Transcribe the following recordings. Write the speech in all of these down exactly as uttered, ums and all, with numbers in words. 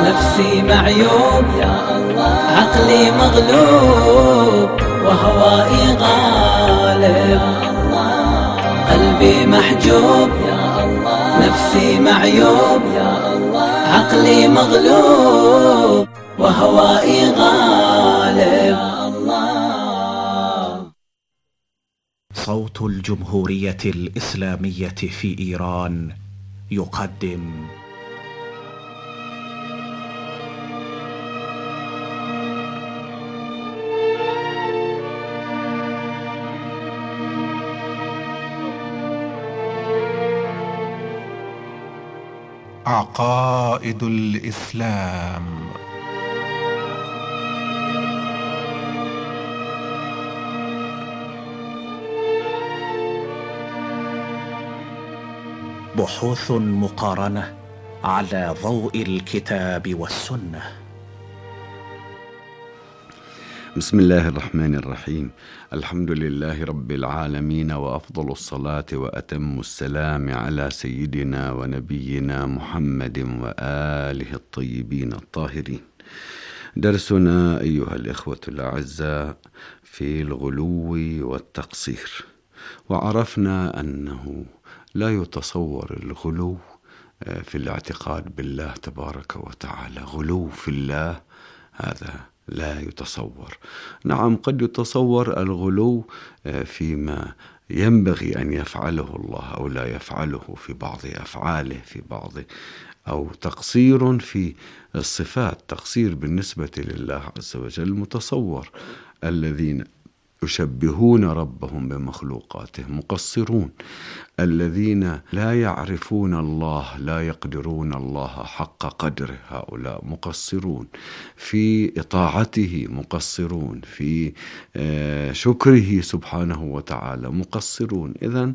نفسي معيوب يا الله، عقلي مغلوب وهوائي غالب، قلبي محجوب يا الله، نفسي معيوب يا الله، عقلي مغلوب وهوائي غالب يا الله. صوت الجمهورية الإسلامية في إيران يقدم عقائد الإسلام. بحوث مقارنة على ضوء الكتاب والسنة. بسم الله الرحمن الرحيم. الحمد لله رب العالمين، وأفضل الصلاة وأتم السلام على سيدنا ونبينا محمد وآله الطيبين الطاهرين. درسنا أيها الإخوة الأعزاء في الغلو والتقصير، وعرفنا أنه لا يتصور الغلو في الاعتقاد بالله تبارك وتعالى. غلو في الله هذا لا يتصور. نعم، قد يتصور الغلو فيما ينبغي أن يفعله الله أو لا يفعله في بعض أفعاله، في بعض أو تقصير في الصفات، تقصير بالنسبة لله عز وجل متصور. الذين يشبهون ربهم بمخلوقاته مقصرون، الذين لا يعرفون الله، لا يقدرون الله حق قدره، هؤلاء مقصرون في إطاعته، مقصرون في شكره سبحانه وتعالى، مقصرون. إذن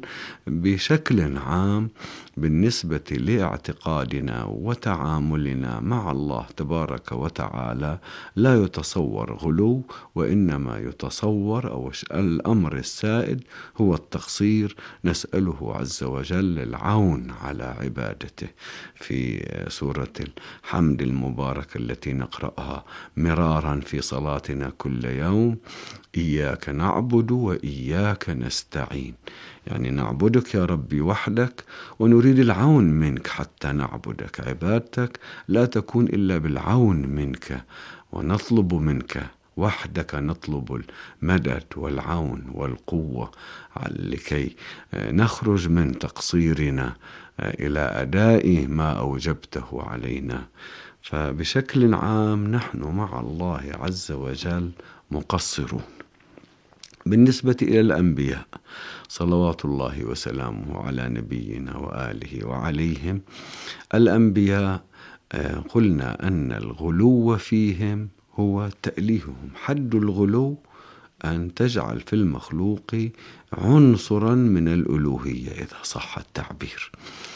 بشكل عام بالنسبة لاعتقادنا وتعاملنا مع الله تبارك وتعالى لا يتصور غلو، وإنما يتصور أو الأمر السائد هو التقصير. نسأله عز وجل العون على عبادته. في سورة الحمد المباركة التي نقرأها مرارا في صلاتنا كل يوم: إياك نعبد وإياك نستعين، يعني نعبدك يا ربي وحدك ونريد العون منك حتى نعبدك. عبادتك لا تكون إلا بالعون منك، ونطلب منك وحدك، نطلب المدد والعون والقوة لكي نخرج من تقصيرنا إلى أداء ما أوجبته علينا. فبشكل عام نحن مع الله عز وجل مقصرون. بالنسبة إلى الأنبياء صلوات الله وسلامه على نبينا وآله وعليهم، الأنبياء قلنا أن الغلو فيهم هو تأليههم. حد الغلو أن تجعل في المخلوق عنصرا من الألوهية إذا صح التعبير،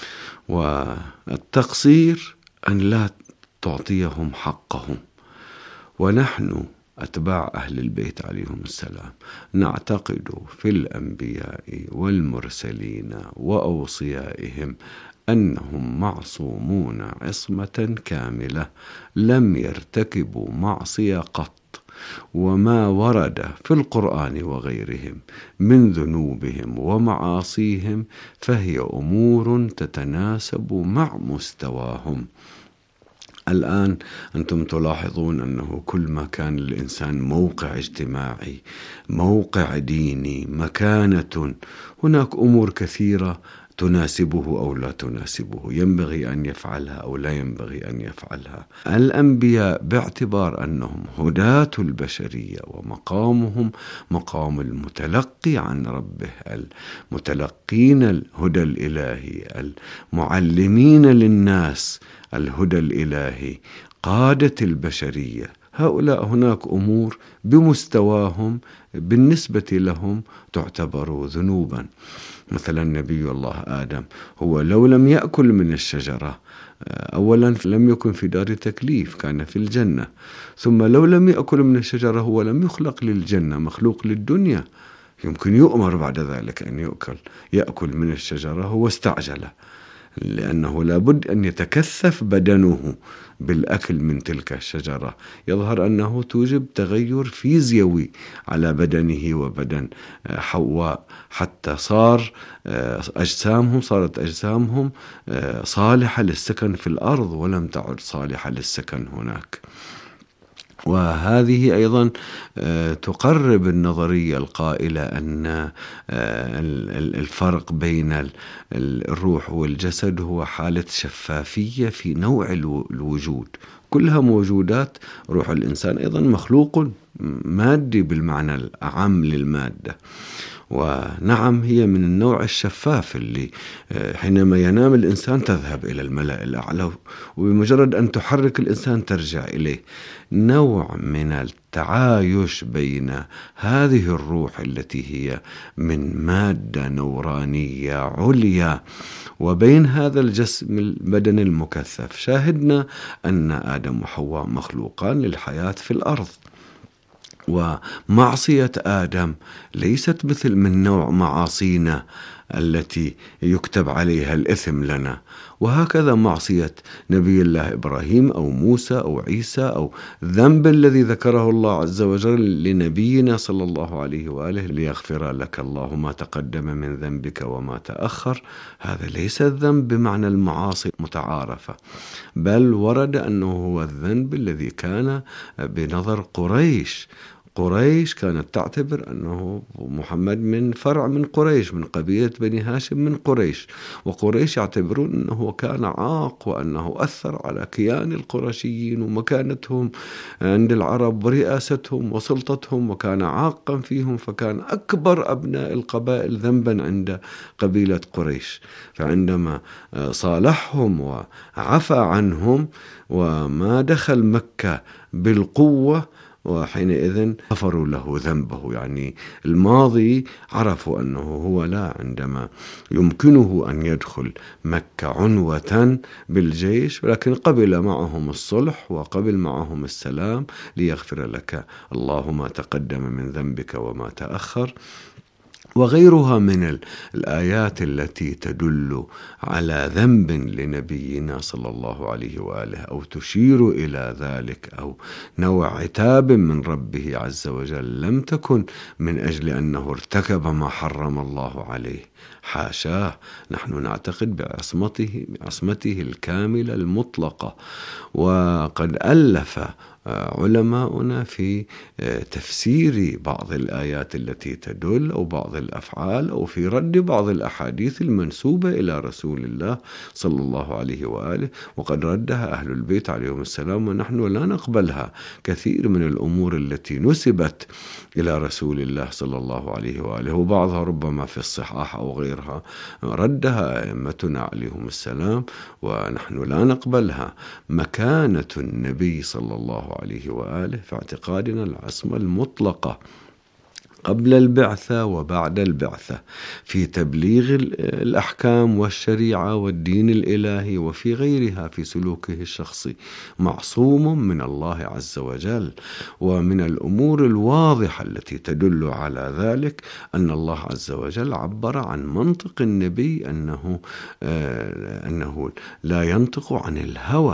والتقصير أن لا تعطيهم حقهم. ونحن أتباع أهل البيت عليهم السلام نعتقد في الأنبياء والمرسلين وأوصيائهم أنهم معصومون عصمة كاملة، لم يرتكبوا معصية قط، وما ورد في القرآن وغيرهم من ذنوبهم ومعاصيهم فهي أمور تتناسب مع مستواهم. الآن أنتم تلاحظون أنه كل ما كان الإنسان موقع اجتماعي، موقع ديني، مكانة، هناك أمور كثيرة تناسبه أو لا تناسبه، ينبغي أن يفعلها أو لا ينبغي أن يفعلها. الأنبياء باعتبار أنهم هداة البشرية ومقامهم مقام المتلقي عن ربه، المتلقين الهدى الإلهي، المعلمين للناس الهدى الإلهي، قادة البشرية، هؤلاء هناك أمور بمستواهم بالنسبة لهم تعتبر ذنوبا. مثلا نبي الله آدم هو لو لم يأكل من الشجرة، أولا لم يكن في دار تكليف، كان في الجنة، ثم لو لم يأكل من الشجرة هو لم يخلق للجنة، مخلوق للدنيا، يمكن يؤمر بعد ذلك أن يأكل يأكل من الشجرة، هو استعجل لأنه لابد أن يتكثف بدنه بالأكل من تلك الشجرة. يظهر أنه توجب تغير فيزيائي على بدنه وبدن حواء، حتى صار أجسامهم صارت أجسامهم صالحة للسكن في الأرض ولم تعد صالحة للسكن هناك. وهذه أيضا تقرب النظرية القائلة أن الفرق بين الروح والجسد هو حالة شفافية في نوع الوجود، كلها موجودات. روح الإنسان أيضا مخلوق مادي بالمعنى الأعم للمادة، ونعم هي من النوع الشفاف اللي حينما ينام الإنسان تذهب إلى الملأ الأعلى، وبمجرد أن تحرك الإنسان ترجع إليه. نوع من التعايش بين هذه الروح التي هي من مادة نورانية عليا وبين هذا الجسم البدن المكثف. شاهدنا أن آدم وحواء مخلوقان للحياة في الأرض، ومعصية آدم ليست مثل من نوع معاصينا التي يكتب عليها الإثم لنا، وهكذا معصية نبي الله إبراهيم أو موسى أو عيسى أو الذنب الذي ذكره الله عز وجل لنبينا صلى الله عليه وآله ليغفر لك الله ما تقدم من ذنبك وما تأخر. هذا ليس الذنب بمعنى المعاصي متعارفة، بل ورد أنه هو الذنب الذي كان بنظر قريش. قريش كانت تعتبر أنه محمد من فرع من قريش، من قبيلة بني هاشم من قريش، وقريش يعتبرون أنه كان عاق وأنه أثر على كيان القرشيين ومكانتهم عند العرب ورئاستهم وسلطتهم، وكان عاقا فيهم، فكان أكبر أبناء القبائل ذنبا عند قبيلة قريش. فعندما صالحهم وعفى عنهم وما دخل مكة بالقوة، وحينئذ غفروا له ذنبه. يعني الماضي عرفوا أنه هو لا، عندما يمكنه أن يدخل مكة عنوة بالجيش، ولكن قبل معهم الصلح وقبل معهم السلام ليغفر لك الله ما تقدم من ذنبك وما تأخر. وغيرها من الآيات التي تدل على ذنب لنبينا صلى الله عليه وآله أو تشير إلى ذلك، أو نوع عتاب من ربه عز وجل، لم تكن من أجل أنه ارتكب ما حرم الله عليه، حاشاه. نحن نعتقد بعصمته بعصمته الكاملة المطلقة. وقد ألف علماؤنا في تفسير بعض الآيات التي تدل أو بعض الأفعال أو في رد بعض الأحاديث المنسوبة إلى رسول الله صلى الله عليه وآله، وقد ردها أهل البيت عليهم السلام، ونحن لا نقبلها. كثير من الأمور التي نسبت إلى رسول الله صلى الله عليه وآله، وبعضها ربما في الصحاح أو غيرها، ردها أئمتنا عليهم السلام ونحن لا نقبلها. مكانة النبي صلى الله عليه وآله في اعتقادنا العصمة المطلقة قبل البعثة وبعد البعثة، في تبليغ الأحكام والشريعة والدين الإلهي وفي غيرها في سلوكه الشخصي، معصوم من الله عز وجل. ومن الأمور الواضحة التي تدل على ذلك أن الله عز وجل عبر عن منطق النبي أنه, آه أنه لا ينطق عن الهوى.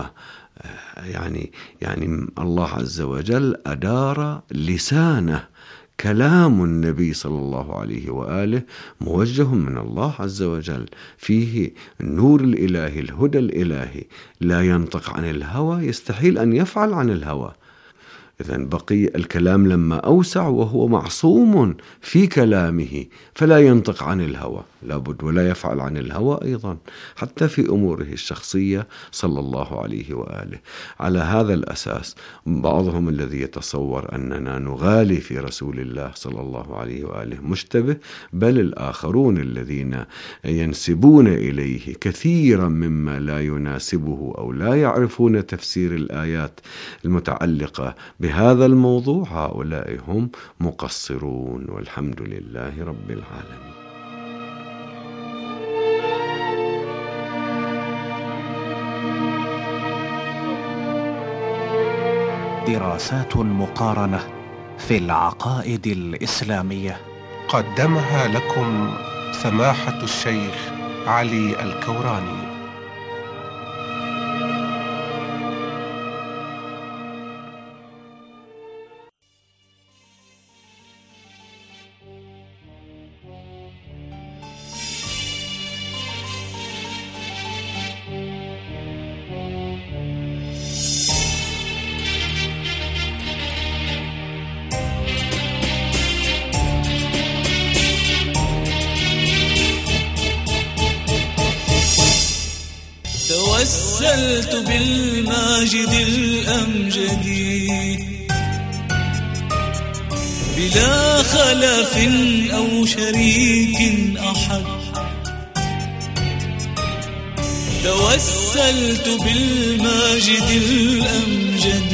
يعني, يعني الله عز وجل أدار لسانه. كلام النبي صلى الله عليه وآله موجه من الله عز وجل، فيه النور الإلهي، الهدى الإلهي، لا ينطق عن الهوى، يستحيل أن يفعل عن الهوى. إذن بقي الكلام لما أوسع وهو معصوم في كلامه، فلا ينطق عن الهوى لابد، ولا يفعل عن الهوى أيضا حتى في أموره الشخصية صلى الله عليه وآله. على هذا الأساس بعضهم الذي يتصور أننا نغالي في رسول الله صلى الله عليه وآله مشتبه، بل الآخرون الذين ينسبون إليه كثيرا مما لا يناسبه أو لا يعرفون تفسير الآيات المتعلقة بهذا الموضوع، هؤلاء هم مقصرون، والحمد لله رب العالمين. دراسات مقارنة في العقائد الإسلامية قدمها لكم سماحة الشيخ علي الكوراني. توسلت بالماجد الأمجد بلا خلف أو شريك أحد. توسلت بالماجد الأمجد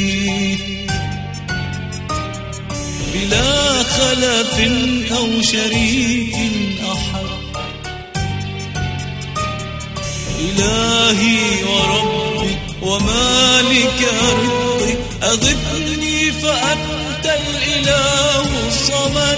بلا خلف أو شريك أحد. إلهي وربي ومالك رزقي أغثني فأنت الإله الصمد.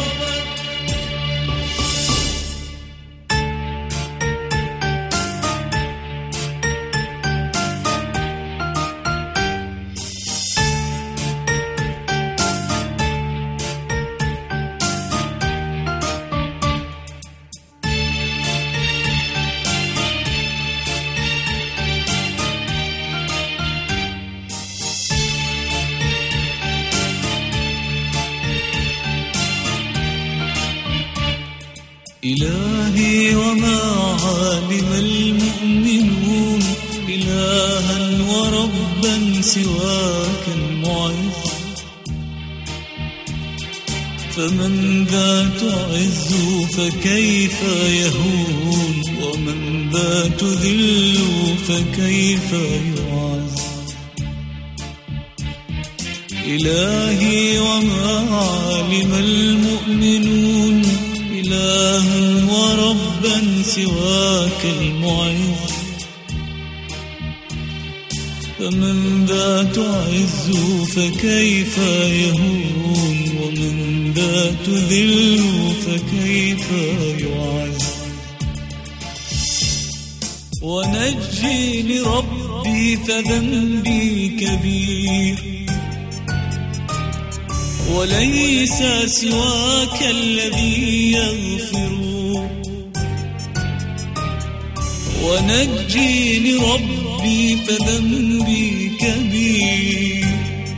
إلهي وما علم المؤمنون إلها وربا سواك المعز. فمن ذا تعز فكيف يهون ومن ذا تذل فكيف يعز. إلهي وما علم المؤمنون إلها وربا سواك المعز. فمن ذا تعز فكيف يهون ومن ذا تذل فكيف يعز. ونجني ربي فذنبي كبير وليس سواك الذي يغفر. ونجني ربي فذنبي كبير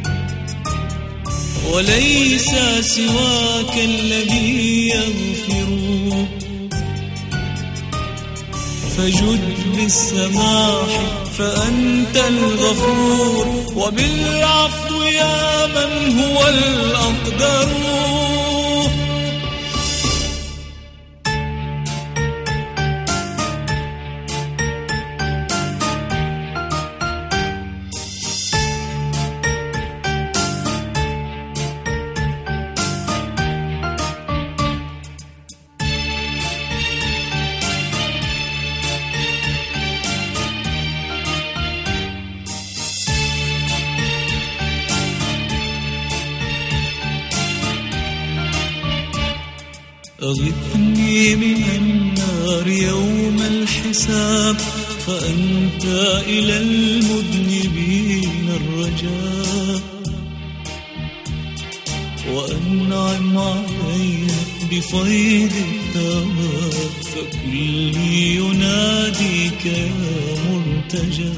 وليس سواك الذي يغفر. فجد بالسماح فأنت الغفور وبالعفو يا من هو الأقدر. أغثني من النار يوم الحساب فأنت إلى المذنبين الرجاء. وأنعم علي بفيض الثواب فكلي يناديك يا مرتجى.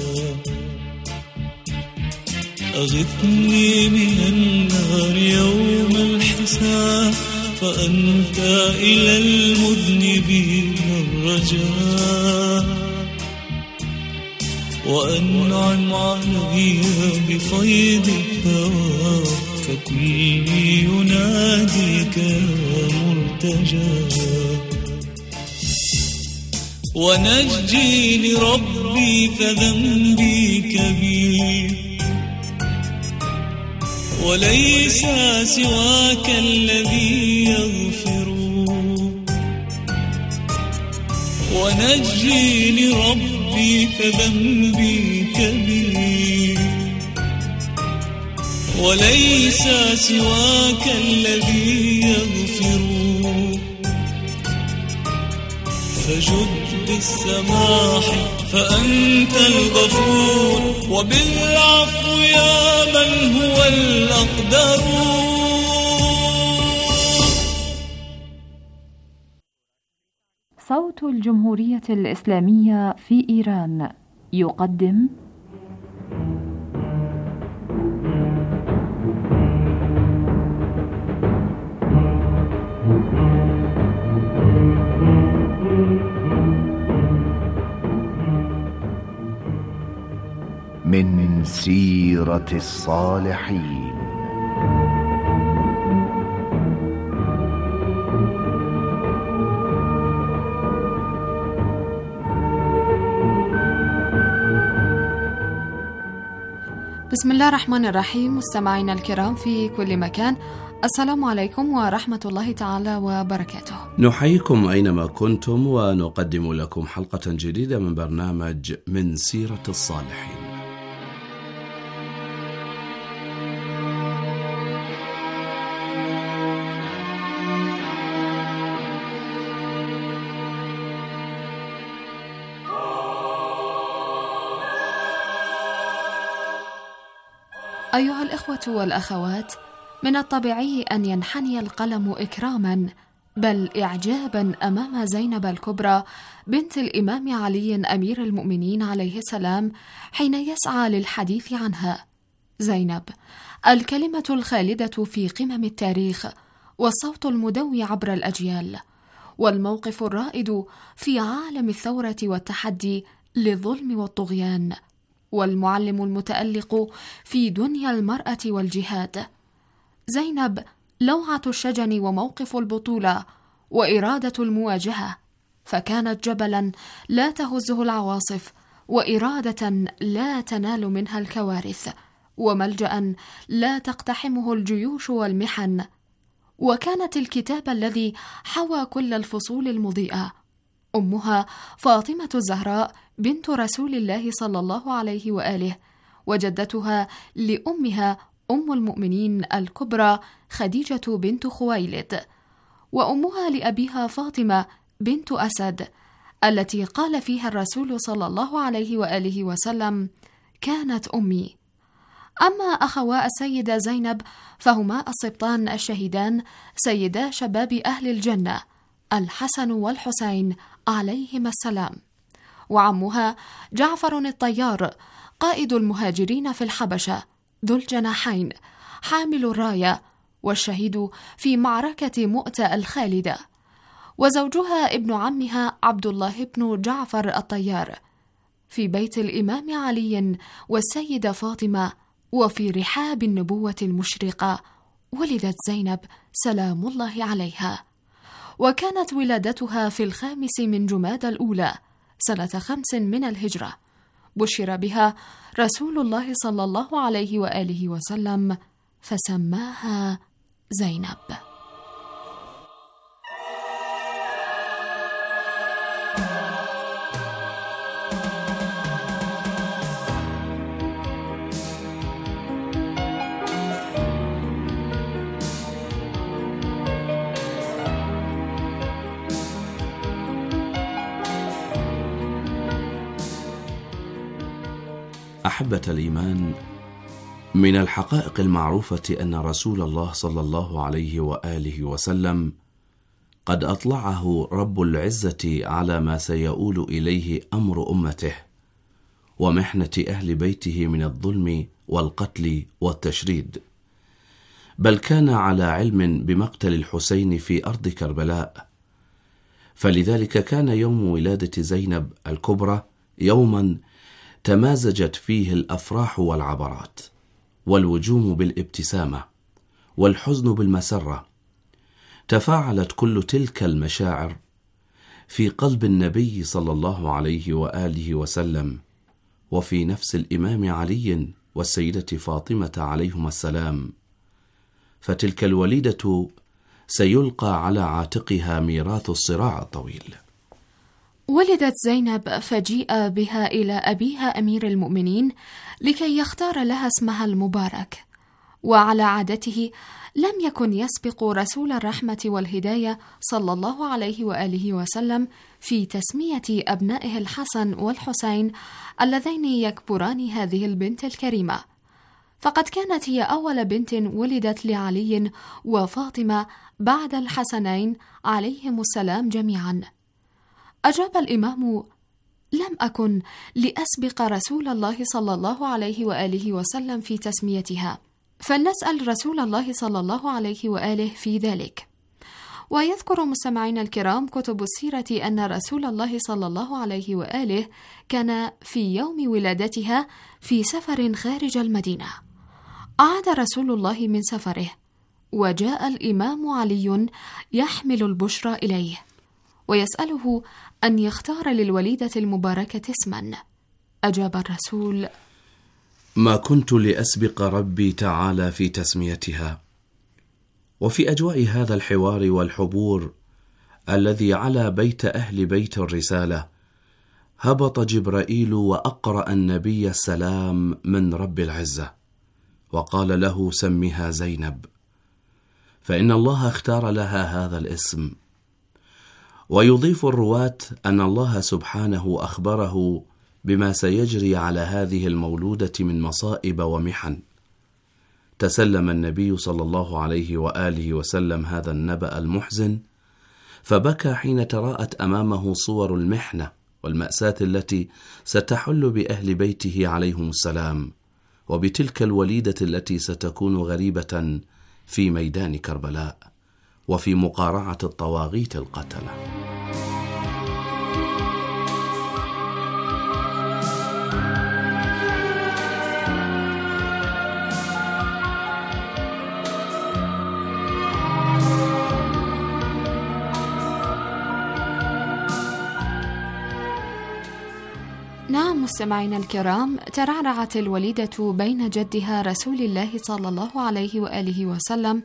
أغثني من النار يوم الحساب فأنت إلى المذنبين الرجاء. وأنعم علي بفيض الثواب فكلي يناديك يا مرتجى. ونجني ربي فذنبي كبير وليس سواك الذي يغفر. ونجني ربي فذنبي كبير وليس سواك الذي يغفر. فجد بالسماح فأنت الغفور وبالعفو يا من هو الأقدر. صوت الجمهورية الإسلامية في إيران يقدم من سيرة الصالحين. بسم الله الرحمن الرحيم. مستمعينا الكرام في كل مكان، السلام عليكم ورحمة الله تعالى وبركاته. نحييكم أينما كنتم ونقدم لكم حلقة جديدة من برنامج من سيرة الصالحين. أيها الإخوة والأخوات، من الطبيعي أن ينحني القلم إكراما بل إعجابا أمام زينب الكبرى بنت الإمام علي أمير المؤمنين عليه السلام حين يسعى للحديث عنها. زينب، الكلمة الخالدة في قمم التاريخ، والصوت المدوي عبر الأجيال، والموقف الرائد في عالم الثورة والتحدي للظلم والطغيان، والمعلم المتألق في دنيا المرأة والجهاد. زينب لوعة الشجن وموقف البطولة وإرادة المواجهة، فكانت جبلا لا تهزه العواصف، وإرادة لا تنال منها الكوارث، وملجأ لا تقتحمه الجيوش والمحن، وكانت الكتاب الذي حوى كل الفصول المضيئة. أمها فاطمة الزهراء بنت رسول الله صلى الله عليه وآله، وجدتها لأمها أم المؤمنين الكبرى خديجة بنت خويلد، وأمها لأبيها فاطمة بنت أسد التي قال فيها الرسول صلى الله عليه وآله وسلم: كانت أمي. أما أخوا السيدة زينب فهما السبطان الشهيدان سيدا شباب أهل الجنة، الحسن والحسين عليهما السلام، وعمها جعفر الطيار قائد المهاجرين في الحبشة ذو الجناحين حامل الراية والشهيد في معركة مؤتة الخالدة، وزوجها ابن عمها عبد الله بن جعفر الطيار في بيت الإمام علي والسيدة فاطمة. وفي رحاب النبوة المشرقة ولدت زينب سلام الله عليها، وكانت ولادتها في الخامس من جمادى الأولى سنة خمس من الهجرة. بشر بها رسول الله صلى الله عليه وآله وسلم فسماها زينب. أحبة الإيمان، من الحقائق المعروفة أن رسول الله صلى الله عليه وآله وسلم قد أطلعه رب العزة على ما سيؤول إليه أمر أمته ومحنة أهل بيته من الظلم والقتل والتشريد، بل كان على علم بمقتل الحسين في أرض كربلاء، فلذلك كان يوم ولادة زينب الكبرى يوما تمازجت فيه الأفراح والعبرات، والوجوم بالابتسامة، والحزن بالمسرة. تفاعلت كل تلك المشاعر في قلب النبي صلى الله عليه وآله وسلم، وفي نفس الإمام علي والسيدة فاطمة عليهما السلام، فتلك الوليدة سيلقى على عاتقها ميراث الصراع الطويل. ولدت زينب فجيء بها إلى أبيها أمير المؤمنين لكي يختار لها اسمها المبارك، وعلى عادته لم يكن يسبق رسول الرحمة والهداية صلى الله عليه وآله وسلم في تسمية أبنائه الحسن والحسين اللذين يكبران هذه البنت الكريمة، فقد كانت هي أول بنت ولدت لعلي وفاطمة بعد الحسنين عليهم السلام جميعا. أجاب الإمام: لم أكن لأسبق رسول الله صلى الله عليه وآله وسلم في تسميتها، فلنسأل رسول الله صلى الله عليه وآله في ذلك. ويذكر مستمعينا الكرام كتب السيرة أن رسول الله صلى الله عليه وآله كان في يوم ولادتها في سفر خارج المدينة. عاد رسول الله من سفره وجاء الإمام علي يحمل البشرى إليه ويسأله أن يختار للوليدة المباركة اسما. أجاب الرسول: ما كنت لأسبق ربي تعالى في تسميتها. وفي أجواء هذا الحوار والحبور الذي على بيت أهل بيت الرسالة هبط جبرائيل وأقرأ النبي السلام من رب العزة وقال له: سمها زينب، فإن الله اختار لها هذا الاسم. ويضيف الرواة أن الله سبحانه أخبره بما سيجري على هذه المولودة من مصائب ومحن. تسلم النبي صلى الله عليه وآله وسلم هذا النبأ المحزن، فبكى حين تراءت أمامه صور المحنة والمأساة التي ستحل بأهل بيته عليهم السلام، وبتلك الوليدة التي ستكون غريبة في ميدان كربلاء وفي مقارعة الطواغيت القتلة. نعم مستمعينا الكرام، ترعرعت الوليدة بين جدها رسول الله صلى الله عليه وآله وسلم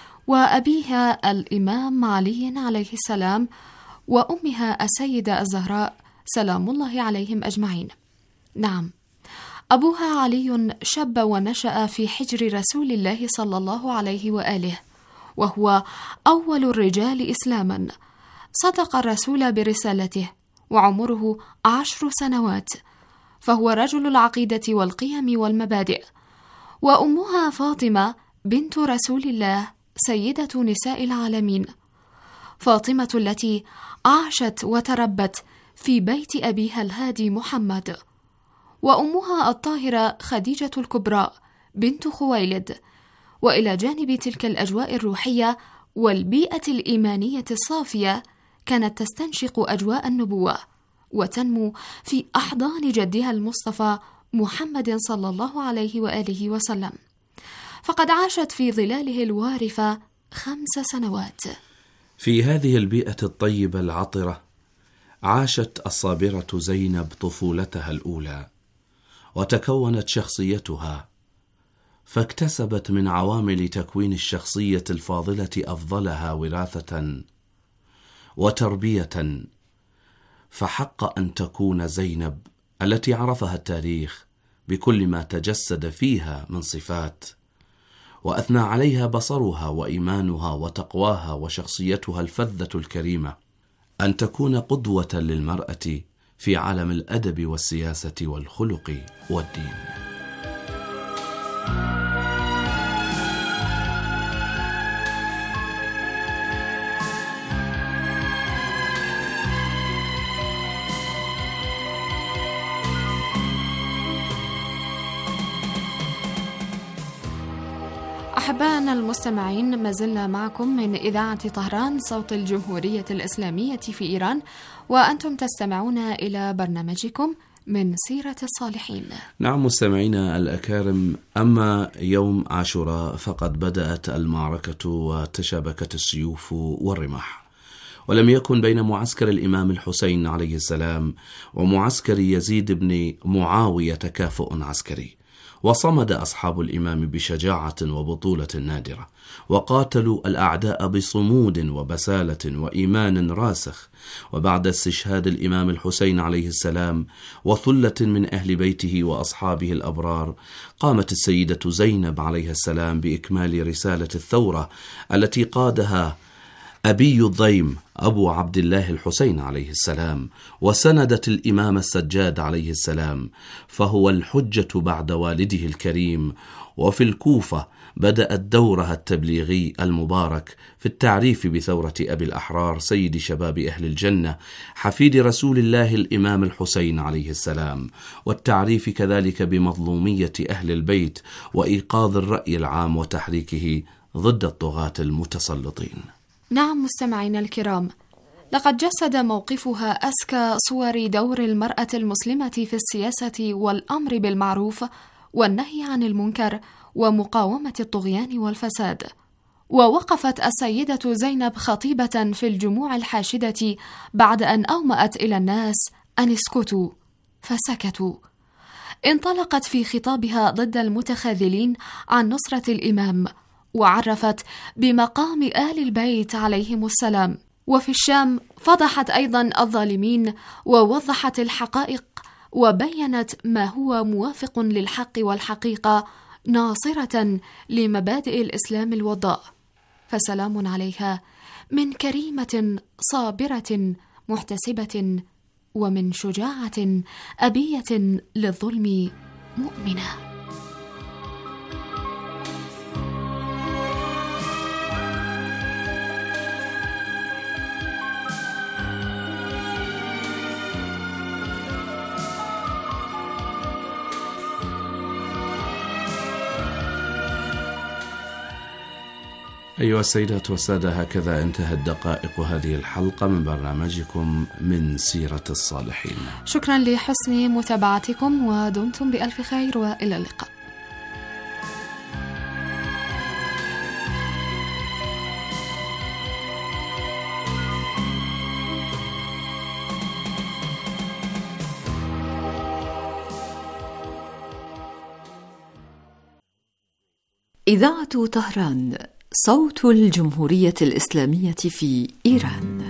وأبيها الإمام علي عليه السلام وأمها السيدة الزهراء سلام الله عليهم أجمعين. نعم، أبوها علي شب ونشأ في حجر رسول الله صلى الله عليه وآله، وهو أول الرجال إسلاما. صدق الرسول برسالته وعمره عشر سنوات، فهو رجل العقيدة والقيم والمبادئ. وأمها فاطمة بنت رسول الله سيدة نساء العالمين، فاطمة التي عاشت وتربت في بيت أبيها الهادي محمد. وأمها الطاهرة خديجة الكبرى بنت خويلد. وإلى جانب تلك الأجواء الروحية والبيئة الإيمانية الصافية، كانت تستنشق أجواء النبوة وتنمو في أحضان جدها المصطفى محمد صلى الله عليه وآله وسلم، فقد عاشت في ظلاله الوارفة خمس سنوات. في هذه البيئة الطيبة العطرة عاشت الصابرة زينب طفولتها الأولى، وتكونت شخصيتها، فاكتسبت من عوامل تكوين الشخصية الفاضلة أفضلها وراثة وتربية. فحق أن تكون زينب التي عرفها التاريخ بكل ما تجسد فيها من صفات، وأثنى عليها بصرها وإيمانها وتقواها وشخصيتها الفذة الكريمة، أن تكون قدوة للمرأة في عالم الأدب والسياسة والخلق والدين. أحبائنا المستمعين، ما زلنا معكم من إذاعة طهران صوت الجمهورية الإسلامية في إيران، وأنتم تستمعون إلى برنامجكم من سيرة الصالحين. نعم مستمعينا الأكارم، أما يوم عاشوراء فقد بدأت المعركة وتشابكت السيوف والرماح، ولم يكن بين معسكر الإمام الحسين عليه السلام ومعسكر يزيد بن معاوية تكافؤ عسكري، وصمد أصحاب الإمام بشجاعة وبطولة نادرة، وقاتلوا الأعداء بصمود وبسالة وإيمان راسخ. وبعد استشهاد الإمام الحسين عليه السلام وثلة من أهل بيته وأصحابه الأبرار، قامت السيدة زينب عليه السلام بإكمال رسالة الثورة التي قادها أبي الضيم أبو عبد الله الحسين عليه السلام، وسندت الإمام السجاد عليه السلام، فهو الحجة بعد والده الكريم. وفي الكوفة بدأت دورها التبليغي المبارك في التعريف بثورة أبي الأحرار سيد شباب أهل الجنة حفيد رسول الله الإمام الحسين عليه السلام، والتعريف كذلك بمظلومية أهل البيت وإيقاظ الرأي العام وتحريكه ضد الطغاة المتسلطين. نعم مستمعينا الكرام، لقد جسد موقفها أزكى صور دور المرأة المسلمة في السياسة والأمر بالمعروف والنهي عن المنكر ومقاومة الطغيان والفساد. ووقفت السيدة زينب خطيبة في الجموع الحاشدة بعد أن أومأت إلى الناس أن اسكتوا فسكتوا. انطلقت في خطابها ضد المتخاذلين عن نصرة الإمام، وعرفت بمقام آل البيت عليهم السلام. وفي الشام فضحت أيضا الظالمين ووضحت الحقائق وبينت ما هو موافق للحق والحقيقة، ناصرة لمبادئ الإسلام الوضاء. فسلام عليها من كريمة صابرة محتسبة، ومن شجاعة أبية للظلم مؤمنة. أيها السيدات والسادة، هكذا انتهت دقائق هذه الحلقة من برنامجكم من سيرة الصالحين. شكرا لحسن متابعتكم، ودمتم بألف خير، وإلى اللقاء. إذاعة طهران، صوت الجمهورية الإسلامية في إيران.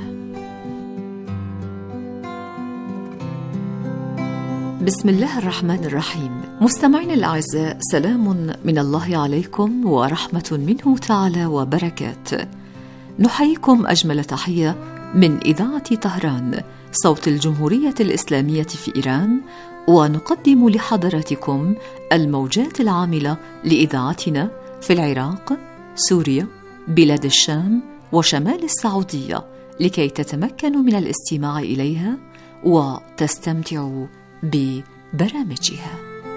بسم الله الرحمن الرحيم. مستمعين الأعزاء، سلام من الله عليكم ورحمة منه تعالى وبركاته. نحييكم أجمل تحية من إذاعة طهران، صوت الجمهورية الإسلامية في إيران، ونقدم لحضراتكم الموجات العاملة لإذاعتنا في العراق، سوريا، بلاد الشام وشمال السعودية، لكي تتمكنوا من الاستماع إليها وتستمتعوا ببرامجها.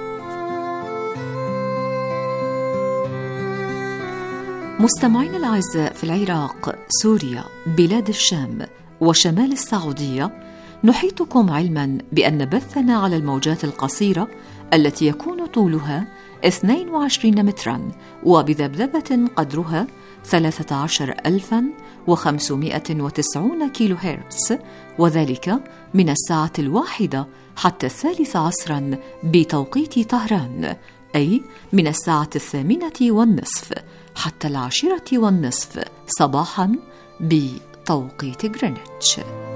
مستمعين الأعزاء، في العراق، سوريا، بلاد الشام وشمال السعودية، نحيطكم علما بأن بثنا على الموجات القصيرة التي يكون طولها اثنين وعشرين مترا وبذبذبة قدرها ثلاثة عشر ألفا وخمسمائة وتسعين كيلو هرتز، وذلك من الساعة الواحدة حتى الثالث عصرا بتوقيت طهران، أي من الساعة الثامنة والنصف حتى العاشرة والنصف صباحا بتوقيت غرينتش.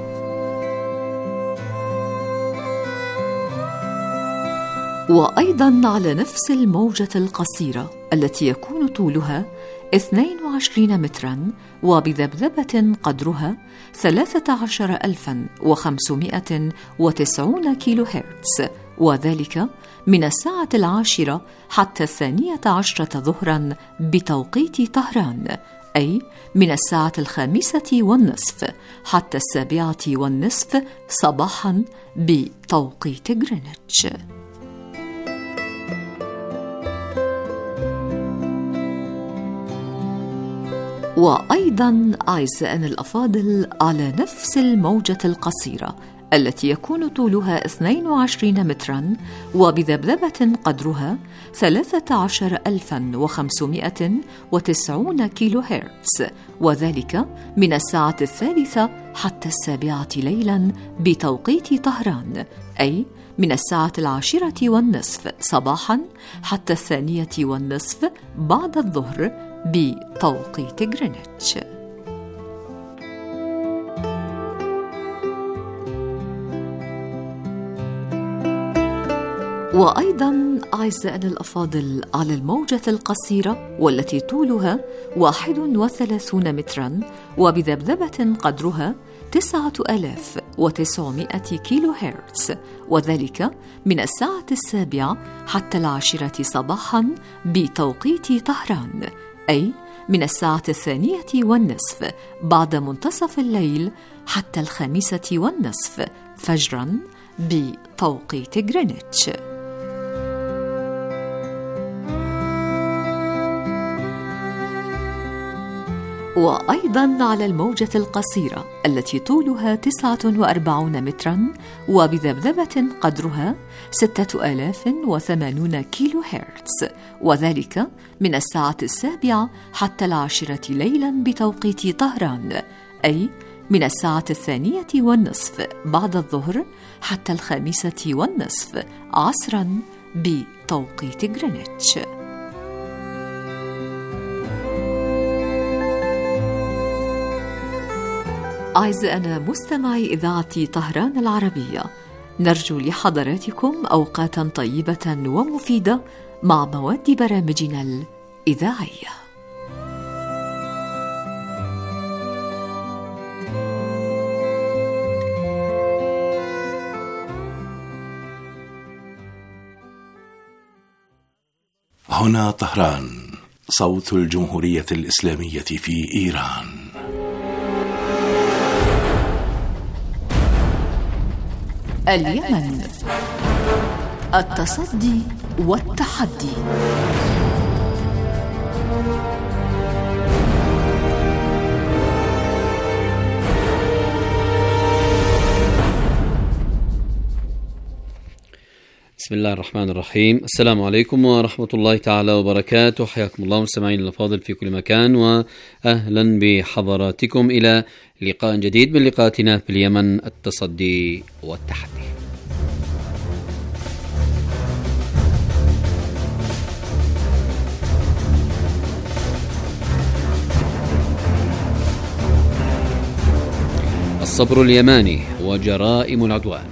وأيضا على نفس الموجة القصيرة التي يكون طولها اثنين وعشرين مترا وبذبذبة قدرها ثلاثة عشر ألفا وخمسمائة وتسعين كيلو هرتز، وذلك من الساعة العاشرة حتى الثانية عشرة ظهرا بتوقيت طهران، أي من الساعة الخامسة والنصف حتى السابعة والنصف صباحا بتوقيت غرينتش. وأيضا أعزائنا الأفاضل، على نفس الموجة القصيرة التي يكون طولها اثنين وعشرين مترا وبذبذبة قدرها ثلاثة عشر ألفا وخمسمائة وتسعين كيلو هرتز، وذلك من الساعة الثالثة حتى السابعة ليلا بتوقيت طهران، أي من الساعة العاشرة والنصف صباحا حتى الثانية والنصف بعد الظهر بتوقيت غرينتش. وأيضا أعزائنا الأفاضل، على الموجة القصيرة والتي طولها واحد وثلاثون مترا وبذبذبة قدرها تسعة آلاف وتسعمائة كيلو هرتز، وذلك من الساعة السابعة حتى العاشرة صباحا بتوقيت طهران، أي من الساعة الثانية والنصف بعد منتصف الليل حتى الخامسة والنصف فجرا بتوقيت غرينتش. وأيضا على الموجة القصيرة التي طولها تسعة وأربعين مترا وبذبذبة قدرها ستة آلاف وثمانون كيلو هرتز، وذلك من الساعة السابعة حتى العاشرة ليلا بتوقيت طهران، أي من الساعة الثانية والنصف بعد الظهر حتى الخامسة والنصف عصرا بتوقيت غرينتش. أعزائنا مستمعي إذاعة طهران العربية، نرجو لحضراتكم أوقاتا طيبة ومفيدة مع مواد برامجنا الإذاعية. هنا طهران، صوت الجمهورية الإسلامية في إيران. اليمن، التصدي والتحدي. بسم الله الرحمن الرحيم. السلام عليكم ورحمة الله تعالى وبركاته. حياكم الله مستمعين الأفاضل في كل مكان، وأهلا بحضراتكم إلى لقاء جديد من لقاءاتنا في اليمن، التصدي والتحدي. الصبر اليماني وجرائم العدوان.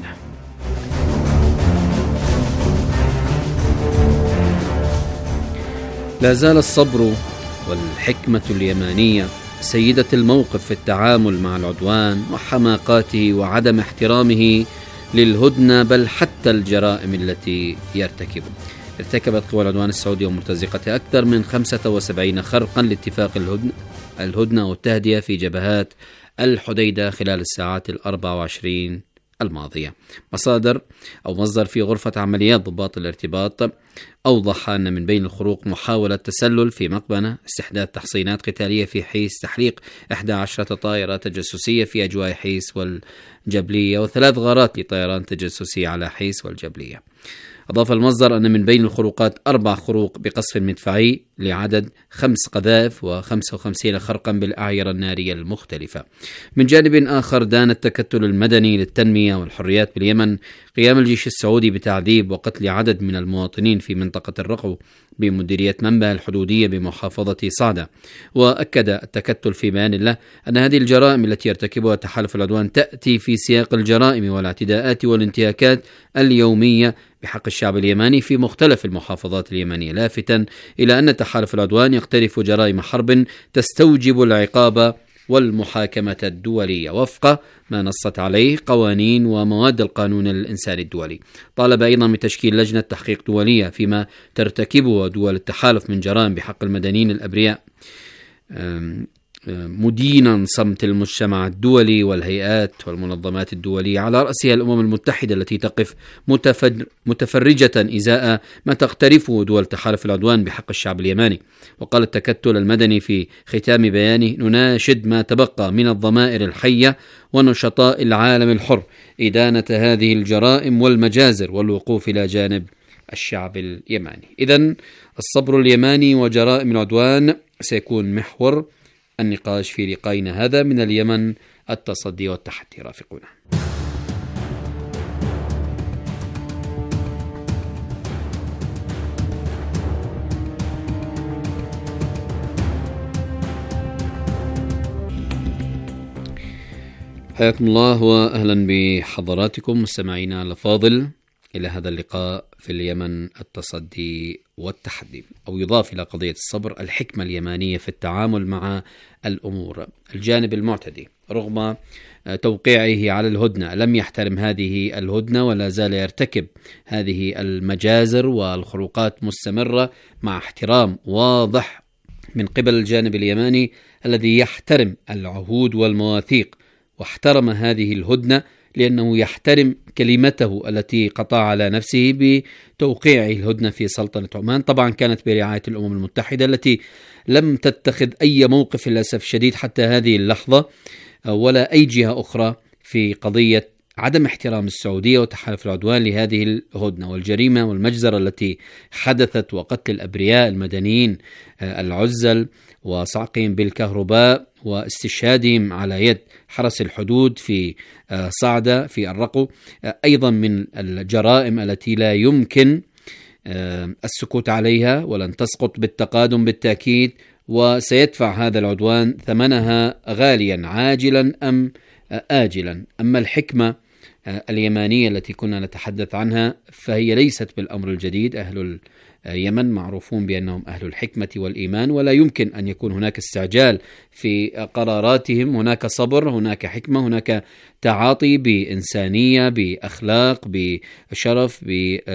لا زال الصبر والحكمة اليمانية سيدة الموقف في التعامل مع العدوان وحماقاته وعدم احترامه للهدنة، بل حتى الجرائم التي يرتكبها. ارتكبت قوى العدوان السعودية ومرتزقة أكثر من خمسة وسبعين خرقا لاتفاق الهدنة, الهدنة والتهدئة في جبهات الحديدة خلال الساعات الأربع وعشرين الماضية. مصادر أو مصدر في غرفة عمليات ضباط الارتباط أوضح أن من بين الخروق محاولة تسلل في مقبنة، استحداث تحصينات قتالية في حيس، تحريق إحدى عشرة طائرة تجسسية في أجواء حيس والجبلية، وثلاث غارات لطيران تجسسي على حيس والجبلية. أضاف المصدر أن من بين الخروقات أربع خروق بقصف مدفعي لعدد خمس قذائف وخمسة وخمسين خرقا بالأعيرة النارية المختلفة. من جانب آخر، دان التكتل المدني للتنمية والحريات باليمن قيام الجيش السعودي بتعذيب وقتل عدد من المواطنين في منطقة الرقو بمديرية منبه الحدودية بمحافظة صعدة. وأكد التكتل في بيان له أن هذه الجرائم التي يرتكبها تحالف العدوان تأتي في سياق الجرائم والاعتداءات والانتهاكات اليومية بحق الشعب اليماني في مختلف المحافظات اليمنية، لافتا إلى أن تحالف العدوان يقترف جرائم حرب تستوجب العقاب والمحاكمة الدولية وفق ما نصت عليه قوانين ومواد القانون الإنساني الدولي. طالب أيضا بتشكيل لجنة تحقيق دولية فيما ترتكبه دول التحالف من جرائم بحق المدنيين الأبرياء، مدينا صمت المجتمع الدولي والهيئات والمنظمات الدولية على رأسها الأمم المتحدة التي تقف متفرجة إزاء ما تقترفه دول تحالف العدوان بحق الشعب اليماني. وقال التكتل المدني في ختام بيانه: نناشد ما تبقى من الضمائر الحية ونشطاء العالم الحر إدانة هذه الجرائم والمجازر والوقوف إلى جانب الشعب اليماني. إذن الصبر اليماني وجرائم العدوان سيكون محور النقاش في لقائنا هذا من اليمن، التصدي والتحدي. رافقونا. حياكم الله وأهلا بحضراتكم مستمعينا الأفاضل إلى هذا اللقاء في اليمن، التصدي والتحدي، أو يضاف إلى قضية الصبر الحكمة اليمانية في التعامل مع الأمور. الجانب المعتدي رغم توقيعه على الهدنة لم يحترم هذه الهدنة ولا زال يرتكب هذه المجازر والخروقات مستمرة، مع احترام واضح من قبل الجانب اليماني الذي يحترم العهود والمواثيق واحترم هذه الهدنة لأنه يحترم كلمته التي قطع على نفسه بتوقيعه الهدنة في سلطنة عمان. طبعا كانت برعاية الأمم المتحدة التي لم تتخذ أي موقف للأسف الشديد حتى هذه اللحظة، ولا أي جهة أخرى في قضية عدم احترام السعودية وتحالف العدوان لهذه الهدنة والجريمة والمجزرة التي حدثت، وقتل الأبرياء المدنيين العزل وصعقهم بالكهرباء واستشهادهم على يد حرس الحدود في صعدة في الرقو، أيضا من الجرائم التي لا يمكن السكوت عليها ولن تسقط بالتقادم بالتأكيد، وسيدفع هذا العدوان ثمنها غاليا عاجلا أم آجلا. أما الحكمة اليمانية التي كنا نتحدث عنها فهي ليست بالأمر الجديد. أهل اليمن معروفون بأنهم أهل الحكمة والإيمان، ولا يمكن أن يكون هناك استعجال في قراراتهم. هناك صبر، هناك حكمة، هناك تعاطي بإنسانية، بأخلاق، بشرف،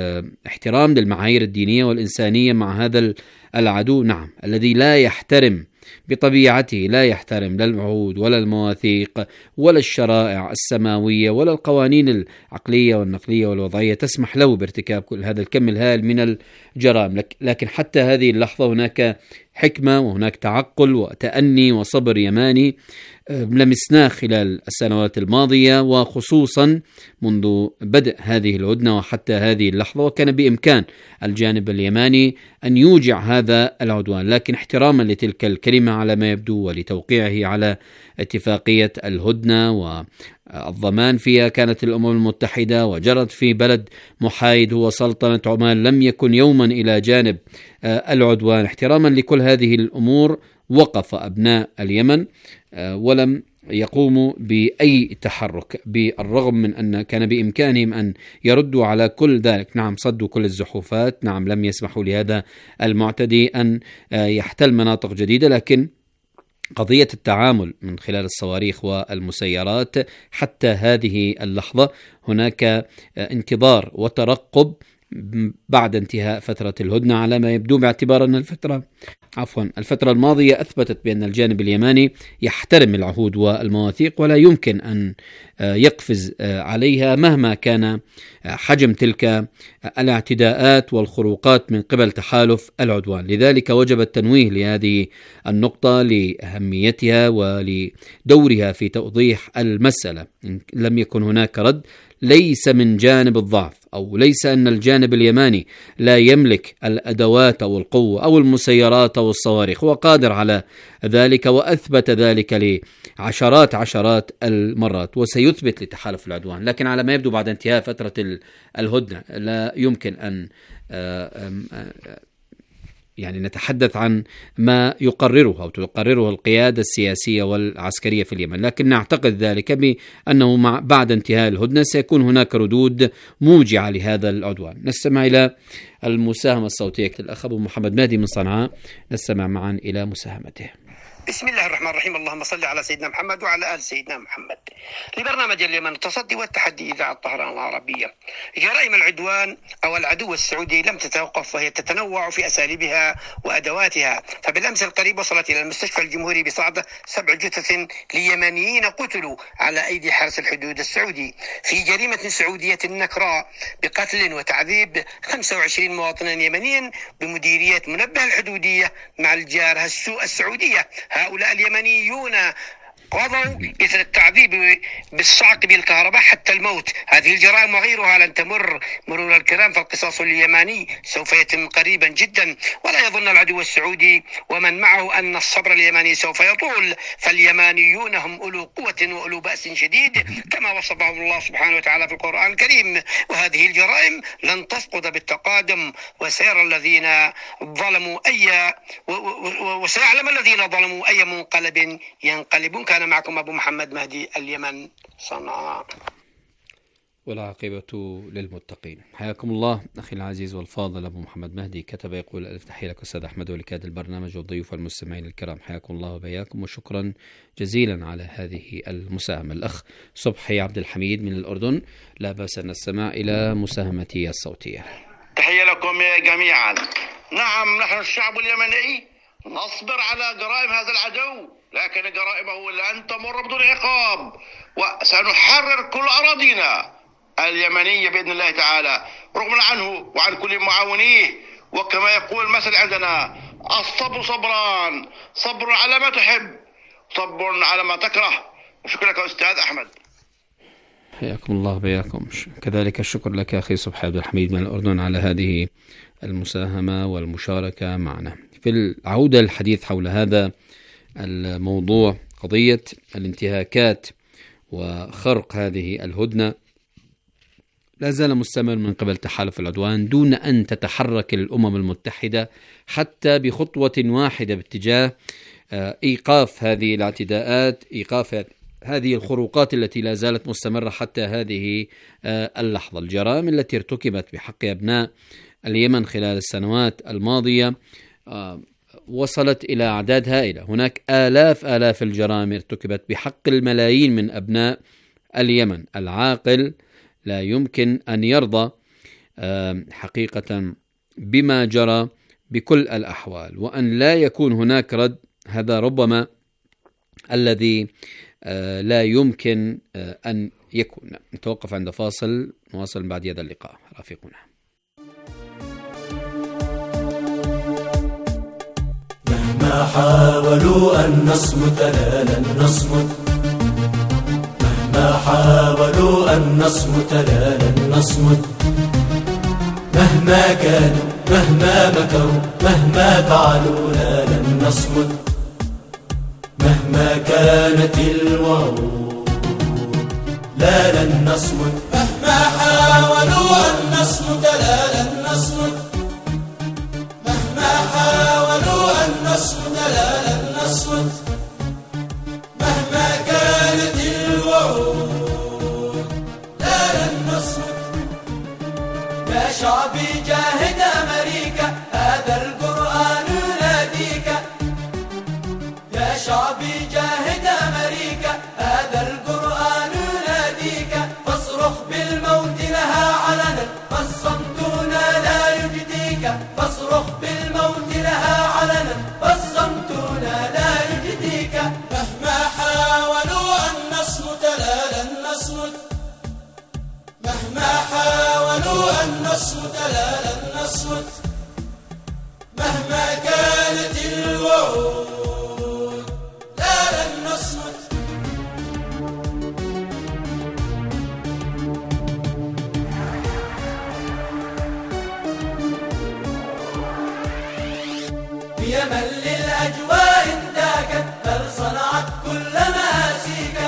باحترام للمعايير الدينية والإنسانية مع هذا العدو، نعم، الذي لا يحترم بطبيعته، لا يحترم لا العهود ولا المواثيق ولا الشرائع السماوية ولا القوانين العقلية والنقلية والوضعية تسمح له بارتكاب كل هذا الكم الهائل من الجرائم. لكن حتى هذه اللحظة هناك حكمة وهناك تعقل وتأني وصبر يماني لمسناه خلال السنوات الماضية، وخصوصا منذ بدء هذه الهدنة وحتى هذه اللحظة. وكان بإمكان الجانب اليماني أن يوجع هذا العدوان، لكن احتراما لتلك الكلمة على ما يبدو ولتوقيعه على اتفاقية الهدنة والضمان فيها كانت الأمم المتحدة وجرت في بلد محايد هو سلطنة عمان، لم يكن يوما إلى جانب العدوان. احتراما لكل هذه الأمور وقف أبناء اليمن ولم يقوموا بأي تحرك، بالرغم من أن كان بإمكانهم أن يردوا على كل ذلك. نعم، صدوا كل الزحوفات، نعم، لم يسمحوا لهذا المعتدي أن يحتل مناطق جديدة، لكن قضية التعامل من خلال الصواريخ والمسيرات حتى هذه اللحظة هناك انتظار وترقب بعد انتهاء فترة الهدنة على ما يبدو، باعتبار أن الفترة عفوا الفترة الماضية أثبتت بأن الجانب اليماني يحترم العهود والمواثيق ولا يمكن أن يقفز عليها مهما كان حجم تلك الاعتداءات والخروقات من قبل تحالف العدوان. لذلك وجب التنويه لهذه النقطة لأهميتها ولدورها في توضيح المسألة. إن لم يكن هناك رد ليس من جانب الضعف، أو ليس أن الجانب اليماني لا يملك الأدوات أو القوة أو المسيرات أو الصواريخ، هو قادر على ذلك وأثبت ذلك لعشرات عشرات المرات، وسيثبت لتحالف العدوان. لكن على ما يبدو بعد انتهاء فترة الهدنة لا يمكن أن يعني نتحدث عن ما يقرره أو تقرره القيادة السياسية والعسكرية في اليمن، لكن نعتقد ذلك بأنه مع بعد انتهاء الهدنة سيكون هناك ردود موجعة لهذا العدوان. نستمع إلى المساهمة الصوتية للأخ أبو محمد مهدي من صنعاء، نستمع معا إلى مساهمته. بسم الله الرحمن الرحيم، اللهم صل على سيدنا محمد وعلى آل سيدنا محمد. لبرنامج اليمن التصدي والتحدي إذاعة طهران العربية. جرائم العدوان أو العدو السعودي لم تتوقف، وهي تتنوع في أساليبها وأدواتها. فبالأمس القريب وصلت إلى المستشفى الجمهوري بصعدة سبع جثث ليمنيين قتلوا على أيدي حرس الحدود السعودي في جريمة سعودية نكراء بقتل وتعذيب خمسة وعشرين مواطنا يمنيا بمديرية منبه الحدودية مع الجارة السعودية. هؤلاء اليمنيون قضوا إثر التعذيب بالصعق بالكهرباء حتى الموت. هذه الجرائم وغيرها لن تمر مرور الكرام، فالقصاص اليماني سوف يتم قريبا جدا، ولا يظن العدو السعودي ومن معه أن الصبر اليماني سوف يطول، فاليمانيون هم أولو قوة وأولو بأس شديد كما وصفهم الله سبحانه وتعالى في القرآن الكريم. وهذه الجرائم لن تسقط بالتقادم، وسيرى الذين ظلموا أي وسيعلم الذين ظلموا أي منقلب ينقلبون. كان معكم أبو محمد مهدي، اليمن، صنعاء. والعاقبة للمتقين. حياكم الله أخي العزيز والفاضل أبو محمد مهدي. كتب يقول: ألف تحية لك أستاذ أحمد ولكاد البرنامج والضيوف والمستمعين الكرام، حياكم الله وبياكم، وشكرا جزيلا على هذه المساهمة. الأخ صبحي عبد الحميد من الأردن: لا بأس أن نستمع إلى مساهمتي الصوتية. تحية لكم جميعا. نعم، نحن الشعب اليمني نصبر على جرائم هذا العدو لكن جرائمه لن تمر بدون عقاب، وسنحرر كل أراضينا اليمنية بإذن الله تعالى رغم عنه وعن كل معاونيه. وكما يقول المثل عندنا: الصبر صبران، صبر على ما تحب، صبر على ما تكره. شكرا لك أستاذ أحمد. حياكم الله بياكم. كذلك الشكر لك أخي صبحي عبد الحميد من الأردن على هذه المساهمة والمشاركة معنا. في العودة للحديث حول هذا الموضوع، قضية الانتهاكات وخرق هذه الهدنة لا زال مستمر من قبل تحالف العدوان دون أن تتحرك الأمم المتحدة حتى بخطوة واحدة باتجاه إيقاف هذه الاعتداءات، إيقاف هذه الخروقات التي لا زالت مستمرة حتى هذه اللحظة. الجرائم التي ارتكبت بحق أبناء اليمن خلال السنوات الماضية وصلت إلى أعداد هائلة. هناك آلاف آلاف الجرائم ارتكبت بحق الملايين من أبناء اليمن. العاقل لا يمكن أن يرضى حقيقة بما جرى بكل الأحوال، وأن لا يكون هناك رد، هذا ربما الذي لا يمكن أن يكون. نتوقف عند فاصل، نواصل بعد هذا اللقاء. رافقونا. مهما حاولوا أن نصمت لا لن نصمت، مهما حاولوا أن نصمت لا لن نصمت، مهما كانوا مهما مكروا مهما فعلوا لا لن نصمت، مهما كانت الوعود لا لن نصمت، مهما حاولوا أن نصمت لا لن نصمت، مهما حاولوا أن نصمت لا لن نصمت، مهما كانت الوعود لا لن نصمت. يا شعبي جاهد أمريكا، هذا القرآن يناديك. يا شعبي جاهد أمريكا، هذا القرآن يناديك. فاصرخ بالموت لها علنا، فالصمتنا لا يجديك. فاصرخ بالموت لها علنا، فالصمتنا لا يجديك. مهما حاولوا أن نصمت لا لن نصمت، مهما حاولوا أن نصمت لا لن نصمت، مهما كانت الوعود لا لن نصمت. بيمن للأجواء انداكت، بل صنعت كل مآسيك.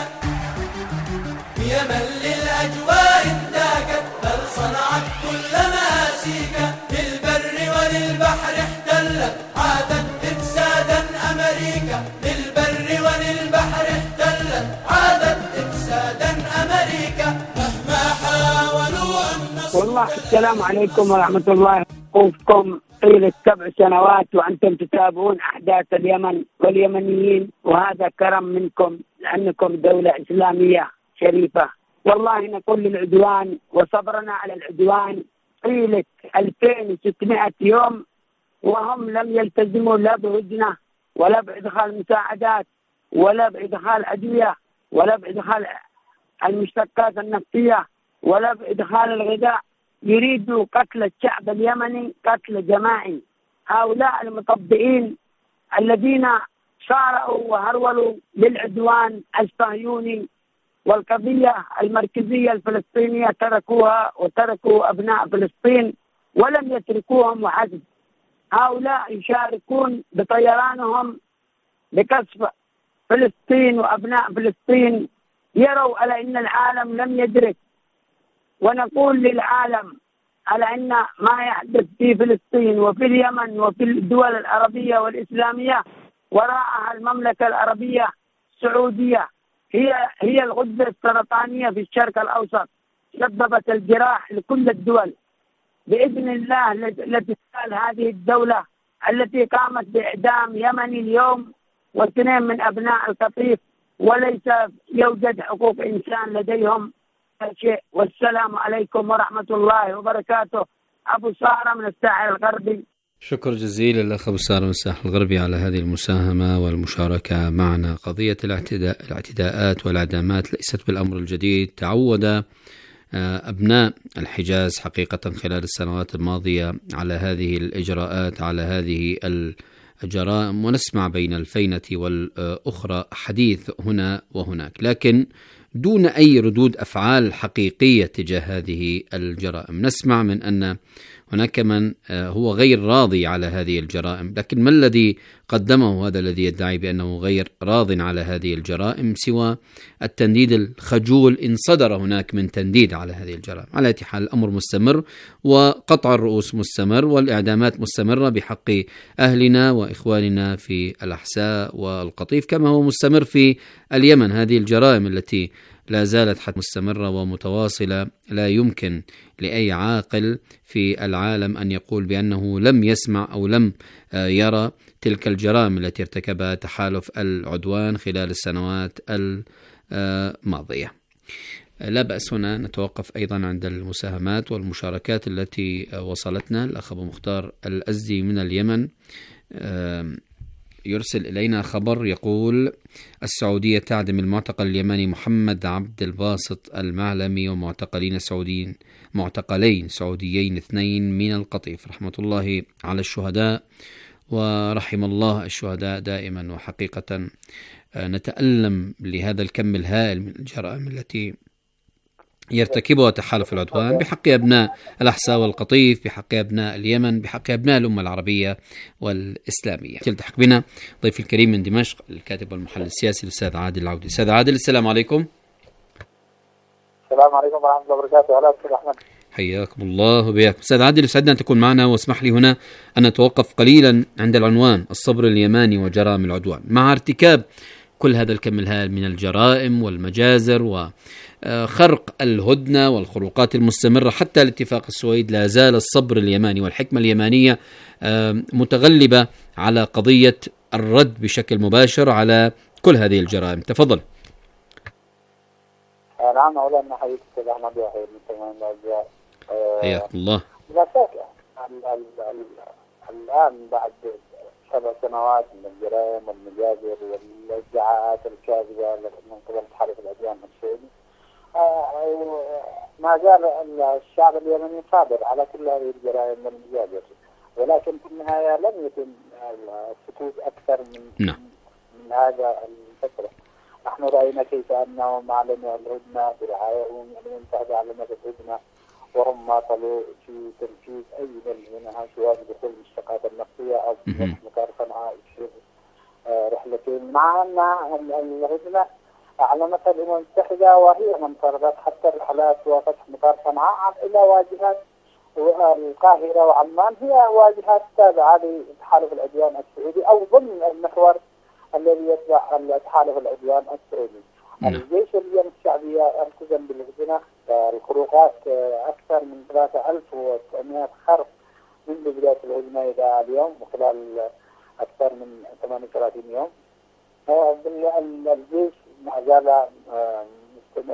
بيمن للأجواء انداكت، بل صنعت كل مآسيك. للبر وللبحر احتلت، عادت إفسادا أمريكا. للبر وللبحر احتلت، عادت إفسادا أمريكا. مهما حاولوا أن نصمت. والله السلام عليكم ورحمة الله وبركاته. طيلة سبع سنوات وأنتم تتابعون أحداث اليمن واليمنيين، وهذا كرم منكم لأنكم دولة إسلامية شريفة. والله نقول للعدوان وصبرنا على العدوان طيلة ألفين وستمائة يوم وهم لم يلتزموا لا بهدنة ولا بإدخال مساعدات ولا بإدخال أدوية ولا بإدخال المشتقات النفطية ولا بإدخال الغذاء. يريدوا قتل الشعب اليمني قتل جماعي. هؤلاء المطبئين الذين صاروا وهرولوا للعدوان الصهيوني والقضية المركزية الفلسطينية تركوها وتركوا أبناء فلسطين ولم يتركوهم وحسب. هؤلاء يشاركون بطيرانهم بقصف فلسطين وأبناء فلسطين. يروا على أن العالم لم يدرك، ونقول للعالم على أن ما يحدث في فلسطين وفي اليمن وفي الدول العربية والإسلامية وراءها المملكة العربية السعودية هي هي الغدة السرطانية في الشرق الأوسط، سببت الجراح لكل الدول. بإذن الله لتزال هذه الدولة التي قامت بإعدام يمني اليوم واثنين من أبناء القطيف وليس يوجد حقوق إنسان لديهم شيء. والسلام عليكم ورحمة الله وبركاته. أبو سارة من الساحل الغربي. شكر جزيل للأخ أبو سارة من الساحل الغربي على هذه المساهمة والمشاركة معنا. قضية الاعتداء الاعتداءات والإعدامات ليست بالأمر الجديد. تعود أبناء الحجاز حقيقة خلال السنوات الماضية على هذه الإجراءات، على هذه الجرائم، ونسمع بين الفينة والأخرى حديث هنا وهناك، لكن دون أي ردود أفعال حقيقية تجاه هذه الجرائم. نسمع من أن هناك من هو غير راضي على هذه الجرائم، لكن ما الذي قدمه هذا الذي يدعي بأنه غير راض على هذه الجرائم سوى التنديد الخجول إن صدر هناك من تنديد على هذه الجرائم؟ على أي حال الأمر مستمر، وقطع الرؤوس مستمر، والإعدامات مستمرة بحق أهلنا وإخواننا في الأحساء والقطيف، كما هو مستمر في اليمن. هذه الجرائم التي لا زالت حتى مستمرة ومتواصلة، لا يمكن لأي عاقل في العالم أن يقول بأنه لم يسمع أو لم يرى تلك الجرائم التي ارتكبها تحالف العدوان خلال السنوات الماضية. لا بأس هنا نتوقف أيضا عند المساهمات والمشاركات التي وصلتنا. الأخ أبو مختار الأزدي من اليمن يرسل إلينا خبر يقول: السعودية تعدم المعتقل اليمني محمد عبد الباسط المعلمي ومعتقلين سعوديين معتقلين سعوديين اثنين من القطيف. رحمة الله على الشهداء ورحم الله الشهداء دائما. وحقيقة نتألم لهذا الكم الهائل من الجرائم التي يرتكبها تحالف العدوان بحق أبناء الأحساء والقطيف، بحق أبناء اليمن، بحق أبناء الأمة العربية والإسلامية. يلتحق بنا ضيف الكريم من دمشق الكاتب والمحلل السياسي الأستاذ عادل العودي. أستاذ عادل، السلام عليكم. السلام عليكم ورحمة الله وبركاته. أهلا أستاذ أحمد. حياكم الله وبياكم. أستاذ عادل، يسعدنا أن تكون معنا، واسمح لي هنا أن نتوقف قليلا عند العنوان: الصبر اليماني وجرائم العدوان. مع ارتكاب كل هذا الكم الهائل من الجرائم والمجازر وخرق الهدنة والخروقات المستمرة حتى الاتفاق السويد، لا زال الصبر اليماني والحكمة اليمانية متغلبة على قضية الرد بشكل مباشر على كل هذه الجرائم. تفضل. نعم، أولا نحييك أستاذ أحمد وحيد المستمعين الأعزاء. حياكم الله. لا شك الآن بعد سبع سنوات من الجرائم والمجازر والادعاءات الكاذبة من قبل تحالف العدوان السعودي، ما زال الشعب اليمني صابر على كل هذه الجرائم والمجازر، ولكن في النهاية لم يتم السكوت أكثر من نعم. من هذا الفترة. نحن رأينا كيف أنهم أعلنوا الهدنة برعاية الأمم المتحدة، أعلنت الهدنة وهم ما طلوا في تنفيذ أي بلد منها، سواء بدخول المشتقات النفطية أو مطار صنعاء يصير رحلتين، مع أن الهدنة أعلنتها الأمم المتحدة وهي من فرضت حتى الرحلات وفتح مطار صنعاء إلى واجهات القاهرة وعمان، هي واجهات تابعة لتحالف العدوان السعودي أو ضمن المحور الذي يتبع تحالف العدوان السعودي. الجيش اليمني الشعبي التزم بالهدنة. الخروقات أكثر من ثلاثة آلاف وتسعمائة خرق منذ بداية الهدنة إلى اليوم، وخلال أكثر من ثمانية وثلاثين يوم. الجيش ما زال مستمر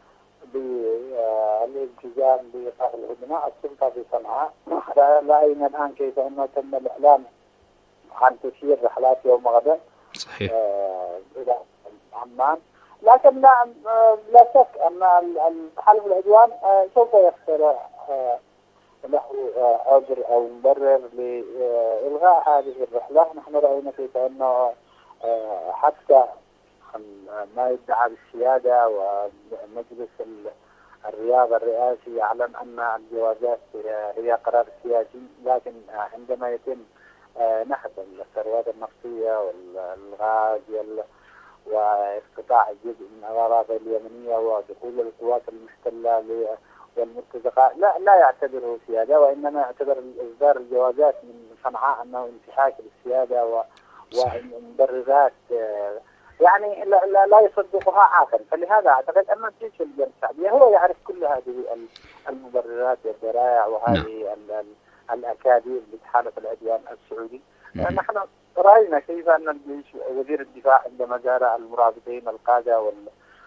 بالالتزام بإيقاف الهدنة. السلطة في صنعاء رأينا الآن كيف أنه تم الإعلان عن تسيير رحلات يوم غدا صحيح إلى عمان، لكن لا لا شك أن تحالف العدوان سوف يخترع له عذر أو مبرر لإلغاء هذه الرحلة. نحن رأينا كيف أنه حتى ما يدعى بالسيادة ومجلس الرياضة الرئاسي يعلن أن الجوازات هي قرار سياسي، لكن عندما يتم نحت الثروات النفطية والغاز واستطاع جزء من الأراضي اليمنية ودخول القوات المحتلة والمرتزقة لا لا يعتبره سيادة، وإنما يعتبر إصدار الجوازات من صنعاء أنه انتهاك للسيادة ومبررات يعني لا, لا, لا يصدقها عاقل. فلهذا أعتقد أن الجيش اليمني الشعبي هو يعرف كل هذه المبررات والذرائع وهذه الأكاذيب لتحالف العدوان السعودي. نحن رأينا كيف أن الجيش وزير الدفاع عندما زار المرابطين القادة وال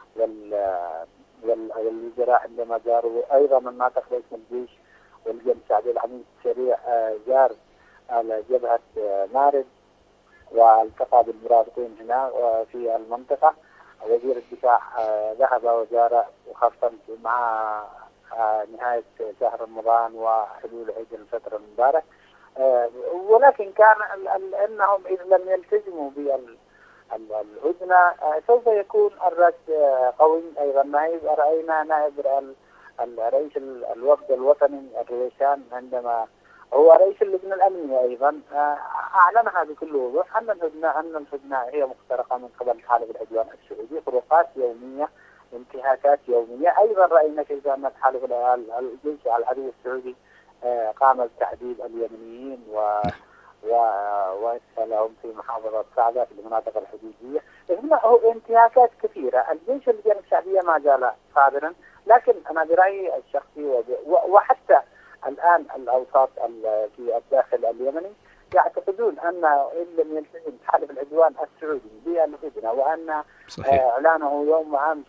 وال والوزراء عندما زاروا أيضا من ناطق رئيس الجيش والجيش الشعبي العميد السريع زار على جبهة مارب والتقى بالمرابطين هنا في المنطقة. وزير الدفاع ذهب وزار وخاصة مع نهاية شهر رمضان وحلول عيد الفطر المبارك، ولكن كان أنهم إذا لم يلتزموا بالهدنة سوف يكون الرد قوي. أيضا نائب رأينا نائب الرئيس الوفد الوطني الرويشان عندما هو رئيس اللجنة الأمنية أيضا أعلنها بكل وضوح أن الهدنة أن الهدنة هي مخترقة من قبل تحالف العدوان السعودي، خروقات يومية، انتهاكات يومية. أيضا رأينا كيف أن تحالف الجيش على العدو السعودي قام بتعذيب اليمنيين و وإرسالهم في محافظة سعدة في المناطق الحدودية. هنا انتهاكات كثيرة. الجيش اللجان الشعبية ما زال صابرا، لكن أنا برأيي الشخصي وحتى الآن الأوساط في الداخل اليمني يعتقدون أن إن لم يلتزم تحالف العدوان السعودي بالهدنة وأن إعلانه يوم أمس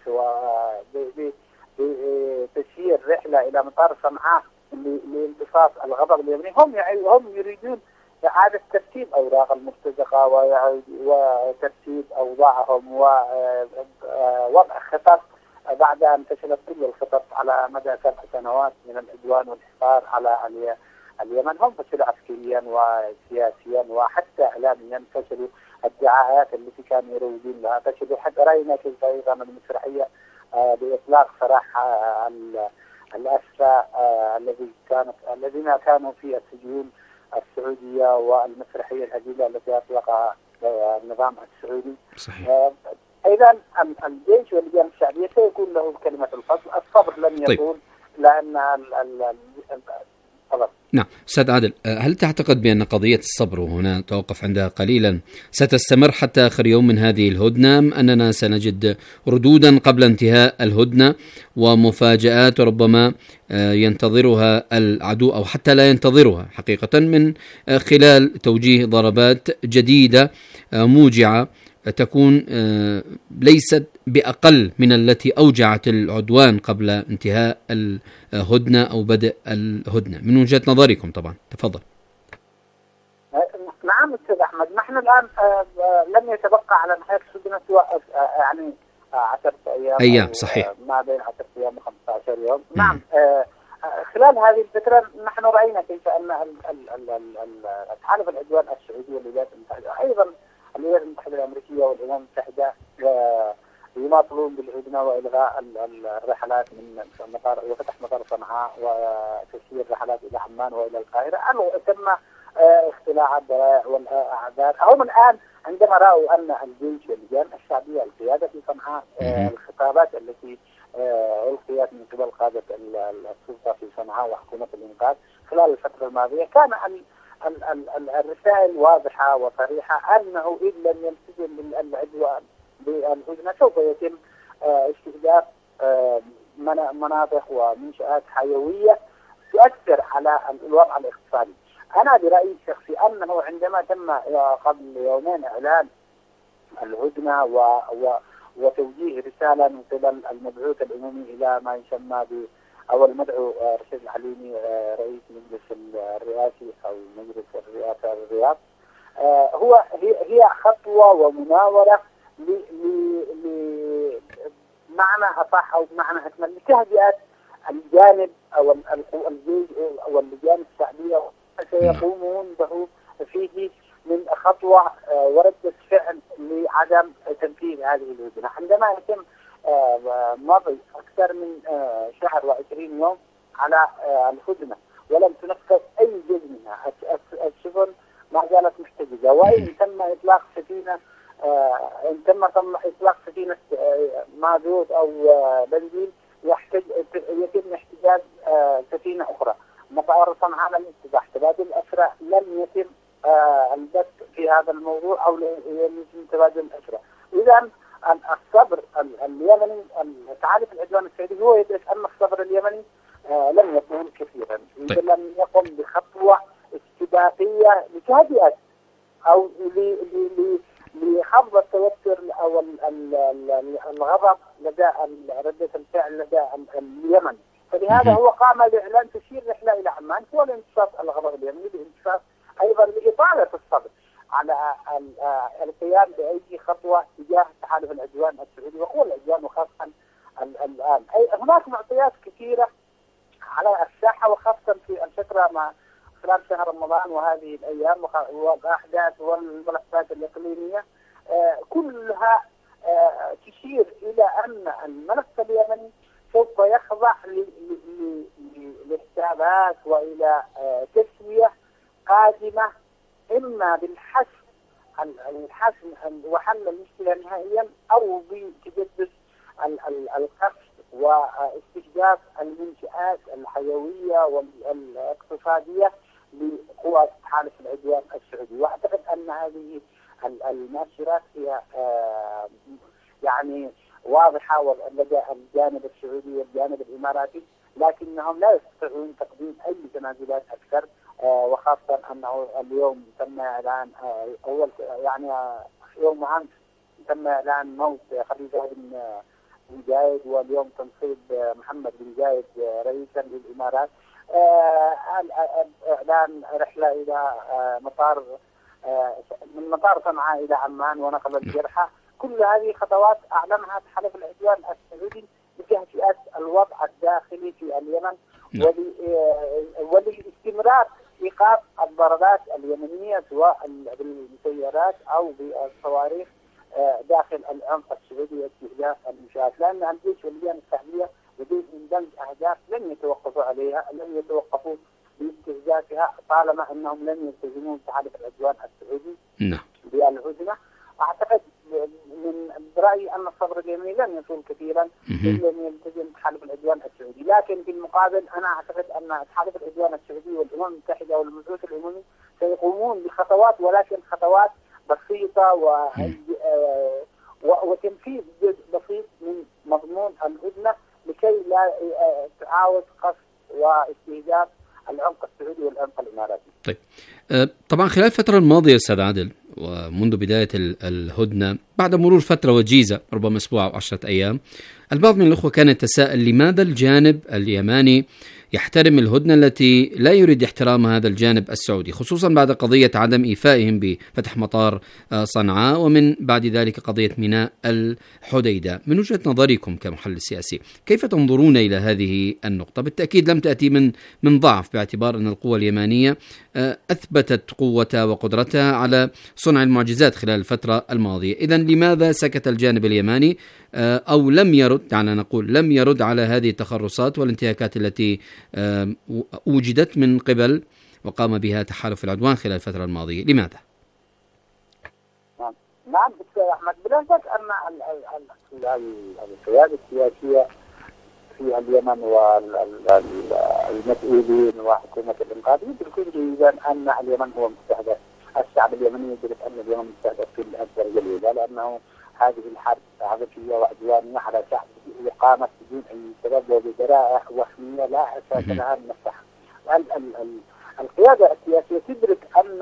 بتسيير رحلة إلى مطار صنعاء لامتصاص الغضب اليمني، هم هم يريدون إعادة ترتيب أوراق المرتزقة وترتيب أوضاعهم ووضع خطط بعد أن فشلت كل الخطط على مدى سبع سنوات من العدوان والحصار على اليمن. هم فشلوا عسكريا وسياسيا وحتى إعلاميا، فشلوا الدعايات التي كانوا يروجون لها، فشلوا. حتى رأينا كيف أيضا المسرحية بإطلاق سراح الأسرى الذي كانت الذين كانوا في السجون السعودية والمسرحية الهزيلة التي أطلقها النظام السعودي. صحيح. أيضا الجيش واللجان الشعبية سيكون له كلمة الفصل. الصبر لن يطول. طيب. لأن ال ال ال نعم أستاذ عادل، هل تعتقد بأن قضية الصبر وهنا توقف عندها قليلا ستستمر حتى آخر يوم من هذه الهدنة، أم أننا سنجد ردودا قبل انتهاء الهدنة ومفاجآت ربما ينتظرها العدو أو حتى لا ينتظرها حقيقة من خلال توجيه ضربات جديدة موجعة تكون ليست بأقل من التي أوجعت العدوان قبل انتهاء الهدنة أو بدء الهدنة من وجهة نظركم؟ طبعا تفضل. نعم أستاذ أحمد، نحن الآن لم يتبقى على نهاية الهدنة سواء يعني عشرة أيام أيام صحيح، ما بين عشرة أيام وخمسة عشر يوم. م. نعم خلال هذه الفترة نحن رأينا كيف أن تحالف العدوان السعودي والولايات المتحدة أيضا الولايات المتحدة الأمريكية والأمم المتحدة يماطلون بالهدنة وإلغاء الرحلات من مطار وفتح مطار صنعاء وتسيير الرحلات إلى عمان وإلى القاهرة. تم اختلاع الضرائع والأعذار. هم الآن عندما رأوا أن الجيش واللجان الشعبية القيادة في صنعاء الخطابات التي ألقيت من قبل قادة السلطة في صنعاء وحكومة الإنقاذ خلال الفترة الماضية، كان الرسائل واضحة وصريحة أنه إن لم يلتزم العدوان بالهدنة سوف يتم استهداف مناطق ومنشآت حيوية تؤثر على الوضع الاقتصادي. أنا برأيي الشخصي أنه عندما تم قبل يومين إعلان الهدنة و وتوجيه رسالة من قبل المبعوث الأممي إلى ما يسمى ب أو المدعو رشيد الحليمي رئيس مجلس الرئاسي أو مجلس الرئاسة الرياض، هو هي خطوة ومناورة بمعنى أصح أو بمعنى أكمل لتهدئة الجانب أو الجيش أو اللجان الشعبية سيقومون به فيه من خطوة وردة فعل لعدم تنفيذ هذه الهدنة. عندما يتم مضي أكثر من شهر وعشرين يوم على الهدنة ولم تنفذ أي جزء منها، السفن ما زالت محتجزة، وإن تم إطلاق سفينة إن تم تم إطلاق سفينة مازوت أو بنزين يحتاج يتم احتجاز سفينة أخرى. مطار صنعاء لم يفتح، تبادل الأسرى لم يتم البت في هذا الموضوع أو يتم تبادل الأسرى. إذا الصبر اليمني تحالف العدوان السعودي هو يدرك أن الصبر اليمني لم يكن كثيرا إذا لم يقم بخطوة استباقية لتهدئة أو لخفض التوتر أو الغضب لدى ردة الفعل لدى اليمن. فلهذا هو قام بإعلان تسيير رحلة إلى عمان هو لامتصاص الغضب اليمني، بامتصاص أيضا القيام بأي خطوة تجاه تحالف العدوان السعودي وقوى العدوان وخاصة الآن. أي هناك معطيات كثيرة على الساحة وخاصة في الفترة مع خلال شهر رمضان وهذه الأيام والأحداث والملفات الإقليمية كلها تشير إلى أن الملف اليمني سوف يخضع لحسابات وإلى تسوية قادمة، إما بالحسم الحسم وحل المشكلة نهائيا أو بتجدد القصف واستهداف المنشآت الحيوية والاقتصادية لقوى تحالف العدوان السعودي. وأعتقد أن هذه المؤشرات هي يعني واضحة لدى الجانب السعودي والجانب الإماراتي، لكنهم لا يستطيعون تقديم أي تنازلات أكثر، وخاصة أنه اليوم تم إعلان أول يعني يوم أمس تم إعلان موت خليفة بن زايد، واليوم تنصيب محمد بن زايد رئيسا للإمارات، إعلان رحلة إلى مطار من مطار صنعاء إلى عمان ونقل الجرحى. كل هذه خطوات أعلنها تحالف العدوان السعودي لتهدئة الوضع الداخلي في اليمن ولاستمرار إيقاف الضربات اليمنية سواء بالمسيرات أو بالصواريخ داخل العمق السعودي واستهداف المنشآت، لأن الجيش واللجان الشعبية لديهم دمج أهداف لن يتوقفوا عليها، لن يتوقفوا باستهدافها طالما أنهم لن يلتزمون تحالف العدوان السعودي بالهدنة. أعتقد من برأيي أن الصبر اليمني لن يطول كثيرا إلا أن يلتزم تحالف العدوان السعودي، لكن في المقابل أنا أعتقد أن تحالف العدوان السعودي والأمم المتحدة والمبعوث الأممي سيقومون بخطوات، ولكن خطوات بسيطة و... وتنفيذ جزء بسيط من مضمون الهدنة لكي لا تعاود قصف واستهداف العمق السعودي والعمق الإماراتي. طيب طبعا خلال الفترة الماضية أستاذ عادل ومنذ بداية الهدنة بعد مرور فترة وجيزة ربما أسبوع أو عشرة أيام، البعض من الأخوة كان يتساءل لماذا الجانب اليماني يحترم الهدنة التي لا يريد احترام هذا الجانب السعودي، خصوصا بعد قضية عدم إيفائهم بفتح مطار صنعاء ومن بعد ذلك قضية ميناء الحديدة. من وجهة نظركم كمحلل سياسي كيف تنظرون إلى هذه النقطة؟ بالتأكيد لم تأتي من من ضعف، باعتبار أن القوى اليمانية أثبتت قوتها وقدرتها على صنع المعجزات خلال الفترة الماضية. إذن لماذا سكت الجانب اليماني أو لم يرد، يعني نقول لم يرد على هذه التخرصات والانتهاكات التي وجدت من قبل وقام بها تحالف العدوان خلال الفترة الماضية؟ لماذا؟ نعم نعم دكتور أحمد، بلا شك أن القيادة السياسية في اليمن والمسؤولين وحكومة الإنقاذ يدركون جيدا أن اليمن هو مستهدف، الشعب اليمني يدرك أن اليمن مستهدف في الدرجة الأولى، لأنه هذه الحرب عبثية وعدوانية على شعب قامت بدون أي سبب وبذرائع وهمية لا أساس لها من الصحة. القيادة السياسية تدرك أن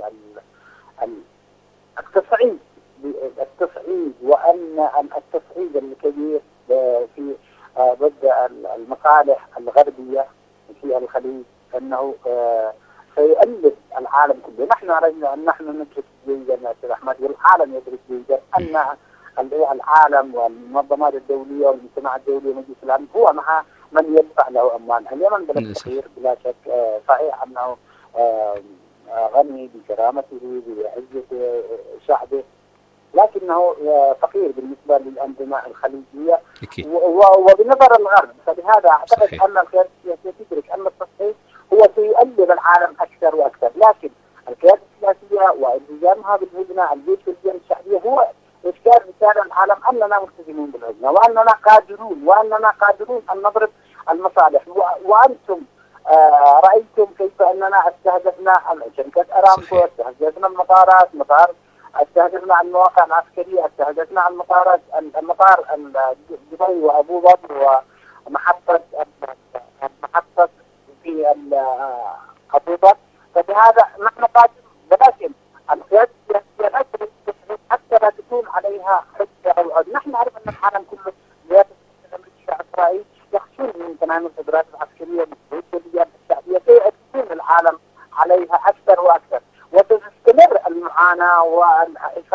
التصعيد التصعيد وأن التصعيد الكبير في ضد المصالح الغربية في الخليج أنه سيؤلف العالم كله. نحن نحن ندرك جيدا يا أستاذ أحمد والعالم يدرك جيدا أن العالم والمنظمات الدولية والمجتمع الدولي والمجلس العام هو مع من يدفع له أموال. اليمن بلد فقير بلا شك، صحيح أنه غني بكرامته بعزة شعبه، لكنه فقير بالنسبة للأنظمة الخليجية وبنظر الغرب. فلهذا أعتقد صحيح. أن القيادة السياسية تدرك أن التصعيد هو سيؤلف العالم أكثر وأكثر، لكن القيادة السياسية والتزامها بالهدنة الجيش واللجان الشعبية هو إشكال رسالة العالم أننا ملتزمون بالهدنة وأننا قادرون وأننا قادرون أن نضرب المصالح. وأنتم آه رأيتم كيف أننا استهدفنا شركة أرامكو، استهدفنا المطارات، مطار استهدفنا المواقع العسكرية، استهدفنا المطارات المطار دبي وأبو ظبي ومحطة محطة في أبو ظبي. فبهذا نحن قادرون، ولكن القيادة السياسية لا تريد حتى لا تكون عليها حجة أو عد. نحن نعرف أن العالم كله قيادة الأمريكية إسرائيل يخشون من تنامي القدرات العسكرية واللجان الشعبية، سيؤثرون العالم عليها أكثر وأكثر، وتستمر المعاناة